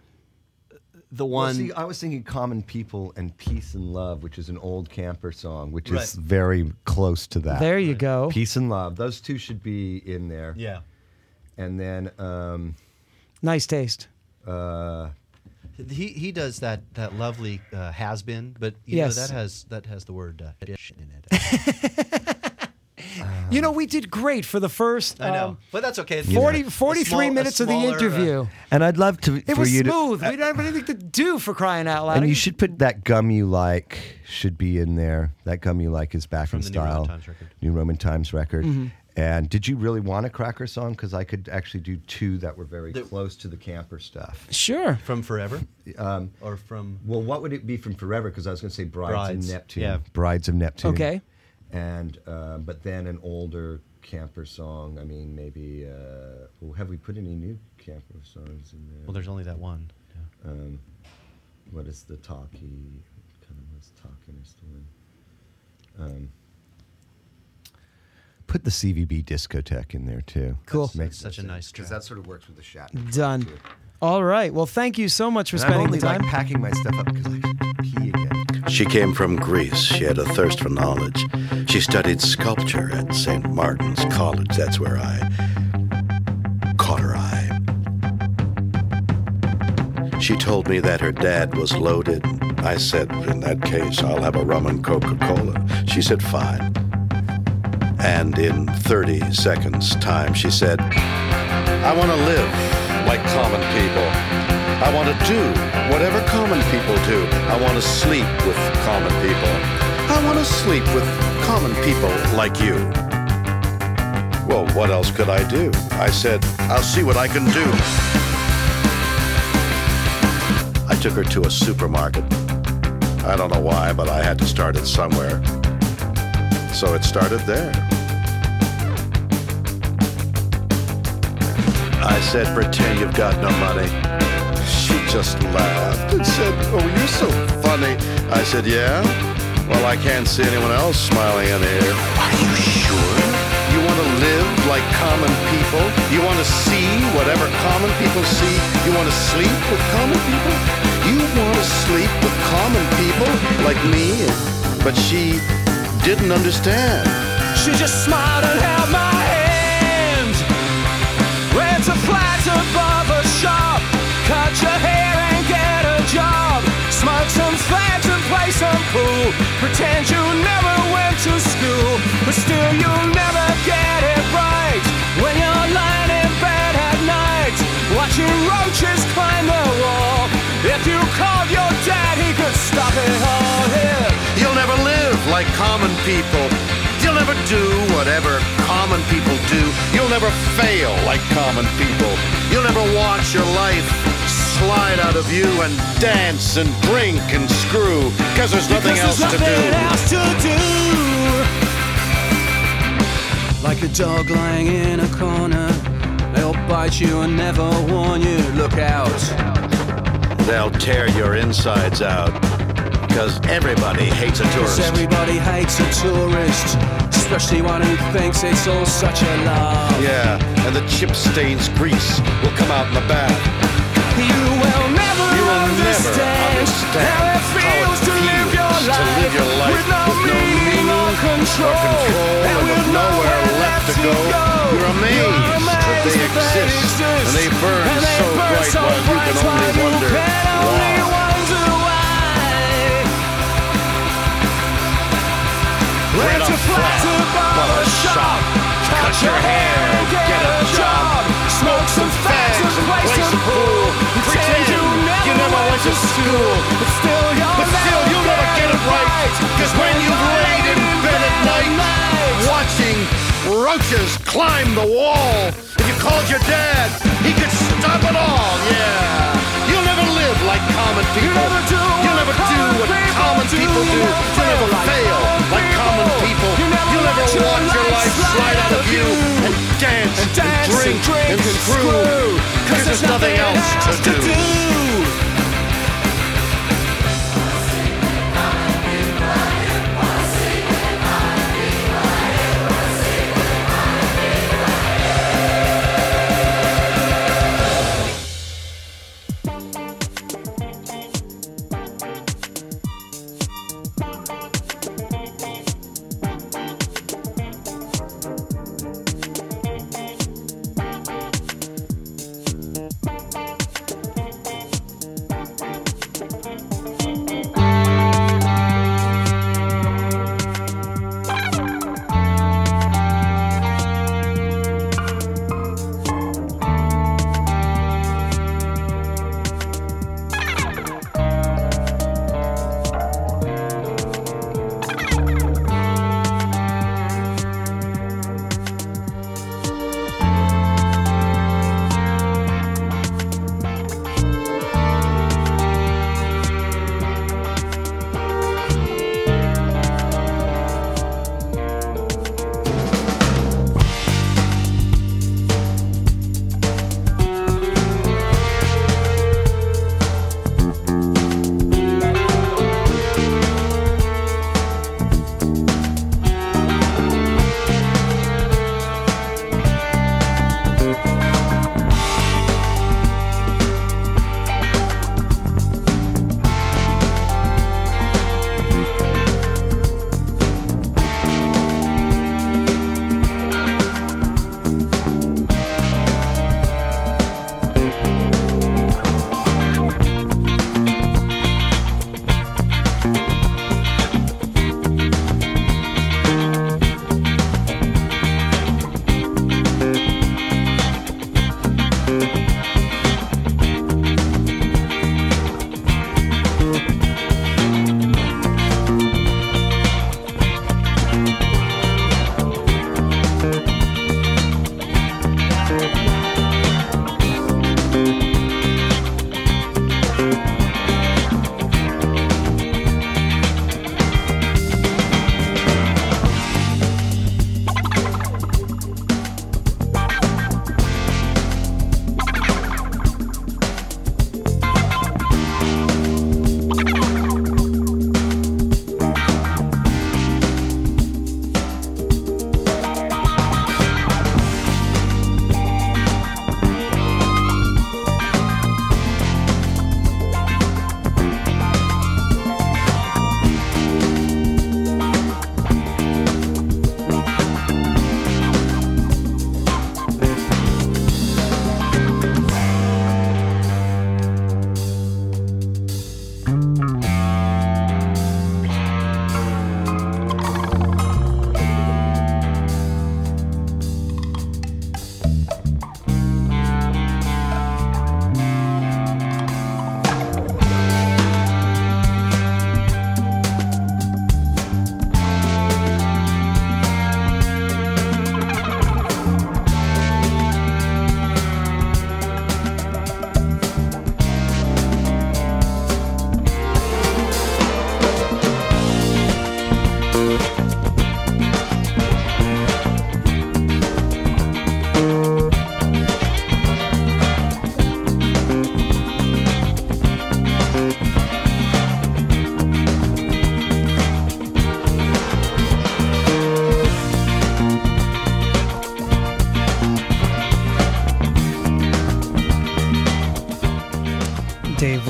C: the
D: Well,
C: one.
D: see, I was thinking Common People and Peace and Love, which is an old camper song, which
C: Right.
D: is very close to that.
B: There you go.
D: Peace and Love. Those two should be in there.
C: yeah.
D: And then um,
B: Nice taste.
D: uh,
C: He he does that that lovely uh, has been, but you
B: Yes.
C: know that has that has the word uh, addition in it.
B: You know, we did great for the first.
C: I know,
B: um,
C: but that's okay. It's
B: forty,
C: a
B: forty-three
C: small- a
B: minutes of the
C: smaller, uh,
B: interview.
D: and I'd love to.
B: It
D: for
B: was
D: you
B: smooth.
D: To,
B: we didn't have anything to do for crying out loud.
D: and you should put that Gum You Like should be in there. That Gum You Like is back
C: From
D: in
C: the New Roman
D: style.
C: Times record.
D: New Roman Times record.
B: Mm-hmm.
D: And did you really want a cracker song? Because I could actually do two that were very
C: The-
D: close to the camper stuff.
B: Sure.
C: from Forever,
D: Um,
C: or from
D: well, what would it be from Forever? Because I was going to say Brides,
C: Brides,
D: of Neptune.
C: yeah.
D: Brides of Neptune.
B: Okay.
D: And uh, but then an older camper song. I mean, maybe. Uh, well, have we put any new camper songs in there?
C: well, there's only that one. Yeah.
D: Um, what is the talkie? Kind of was talking is the one. Um, put the C V B discotheque in there too.
B: Cool.
C: That's such a nice
D: because
C: track.
D: that sort of works with the Shatner.
B: Done.
D: too.
B: All right. Well, thank you so much for
D: And I'm
B: spending
D: only
B: the time.
D: like packing my stuff up because I
E: She came from Greece. She had a thirst for knowledge. She studied sculpture at Saint Martin's College. That's where I caught her eye. She told me that her dad was loaded. I said, in that case, I'll have a rum and Coca-Cola. She said, fine. And in thirty seconds time, she said, I want to live like common people. I want to do whatever common people do. I want to sleep with common people. I want to sleep with common people like you. Well, what else could I do? I said, I'll see what I can do. I took her to a supermarket. I don't know why, but I had to start it somewhere. So it started there. I said, pretend you've got no money. She just laughed and said, oh, you're so funny. I said, yeah? Well, I can't see anyone else smiling in here. Are you sure? You want to live like common people? You want to see whatever common people see? You want to sleep with common people? You want to sleep with common people like me? But she didn't understand.
F: She just smiled and held my hand. Went to flat above a shop. Cut your hair and get a job. Smoke some fags and play some pool. Pretend you never went to school, but still you'll never get it right. When you're lying in bed at night, watching roaches climb the wall. If you called your dad, he could stop it all here.
E: You'll never live like common people. You'll never do whatever common people do. You'll never fail like common people. You'll never watch your life slide out of you and dance and drink and screw, because there's nothing,
F: because
E: else,
F: there's nothing
E: to
F: else to do. Like a dog lying in a corner, they'll bite you and never warn you. Look out.
E: They'll tear your insides out, because everybody hates a tourist.
F: 'Cause everybody hates a tourist, especially one who thinks it's all such a laugh.
E: Yeah, and the chip stains grease will come out in the bath.
F: You will never
E: You will
F: understand,
E: never understand
F: how it feels,
E: how it
F: to, live
E: feels
F: your
E: to
F: life,
E: live your life
F: with no
E: with no
F: meaning
E: meaning
F: or control,
E: or control,
F: and
E: and with nowhere left to go. You're amazed that they exist, and they burn
F: and they
E: so
F: burn
E: bright
F: so
E: while you can
F: bright
E: only
F: while
E: wonder
F: you can only
E: why.
F: wonder why. Went to flat above a shop, cut your hair and get a job, smoke some fags and play some pool, pretend you never went to school, but still you'll
E: But still, you'll never get it right, because when you've laid in bed at night, watching roaches climb the wall, if you called your dad, he could stop it all, yeah. You'll never live like common people.
F: never do
E: You'll never do what common people do. You'll never fail like common people. You'll never watch your life slide out of you and dance and drink and screw, because there's nothing else to do.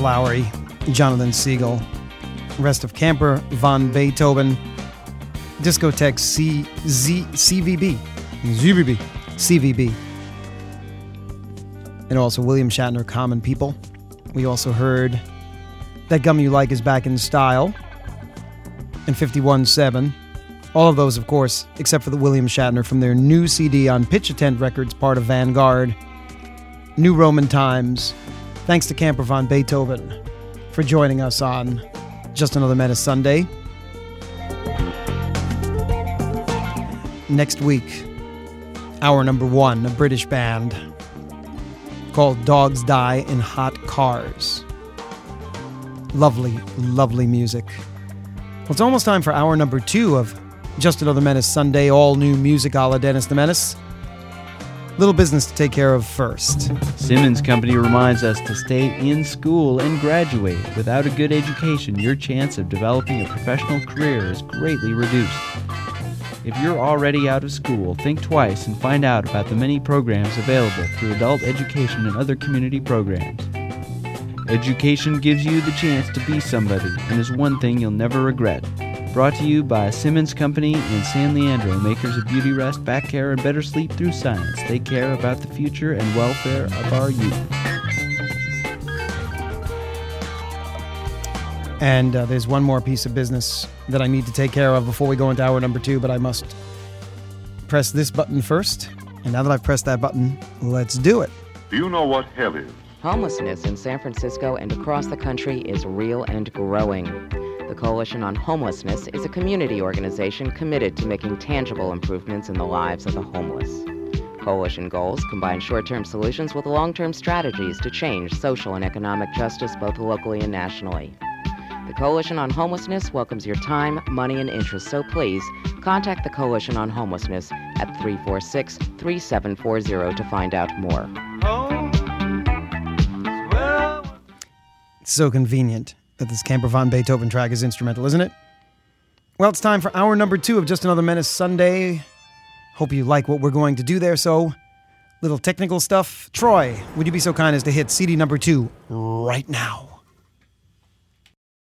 B: Lowry, Jonathan Siegel, rest of Camper von Beethoven, Discotheque C Z C V B, Z V B, C V B, and also William Shatner, Common People. We also heard That Gum You Like Is Back in Style, and fifty-one seven. All of those, of course, except for the William Shatner from their new C D on Pitch Attent Records, part of Vanguard, New Roman Times. Thanks to Camper von Beethoven for joining us on Just Another Menace Sunday. Next week, hour number one, a British band called Dogs Die in Hot Cars. Lovely, lovely music. Well, it's almost time for hour number two of Just Another Menace Sunday, all new music a la Dennis the Menace. Little business to take care of first.
G: Simmons Company reminds us to stay in school and graduate. Without a good education, your chance of developing a professional career is greatly reduced. If you're already out of school, think twice and find out about the many programs available through adult education and other community programs. Education gives you the chance to be somebody and is one thing you'll never regret. Brought to you by Simmons Company and San Leandro, makers of Beauty Rest, Back Care, and Better Sleep Through Science. They care about the future and welfare of our youth.
B: And uh, there's one more piece of business that I need to take care of before we go into hour number two, but I must press this button first. And now that I've pressed that button, let's do it.
A: Do you know what hell is?
H: Homelessness in San Francisco and across the country is real and growing. The Coalition on Homelessness is a community organization committed to making tangible improvements in the lives of the homeless. Coalition goals combine short-term solutions with long-term strategies to change social and economic justice both locally and nationally. The Coalition on Homelessness welcomes your time, money, and interest, so please contact the Coalition on Homelessness at three four six, three seven four zero to find out more.
B: It's so convenient that this Camper von Beethoven track is instrumental, isn't it? Well, it's time for hour number two of Just Another Menace Sunday. Hope you like what we're going to do there, so little technical stuff. Troy, would you be so kind as to hit C D number two right now?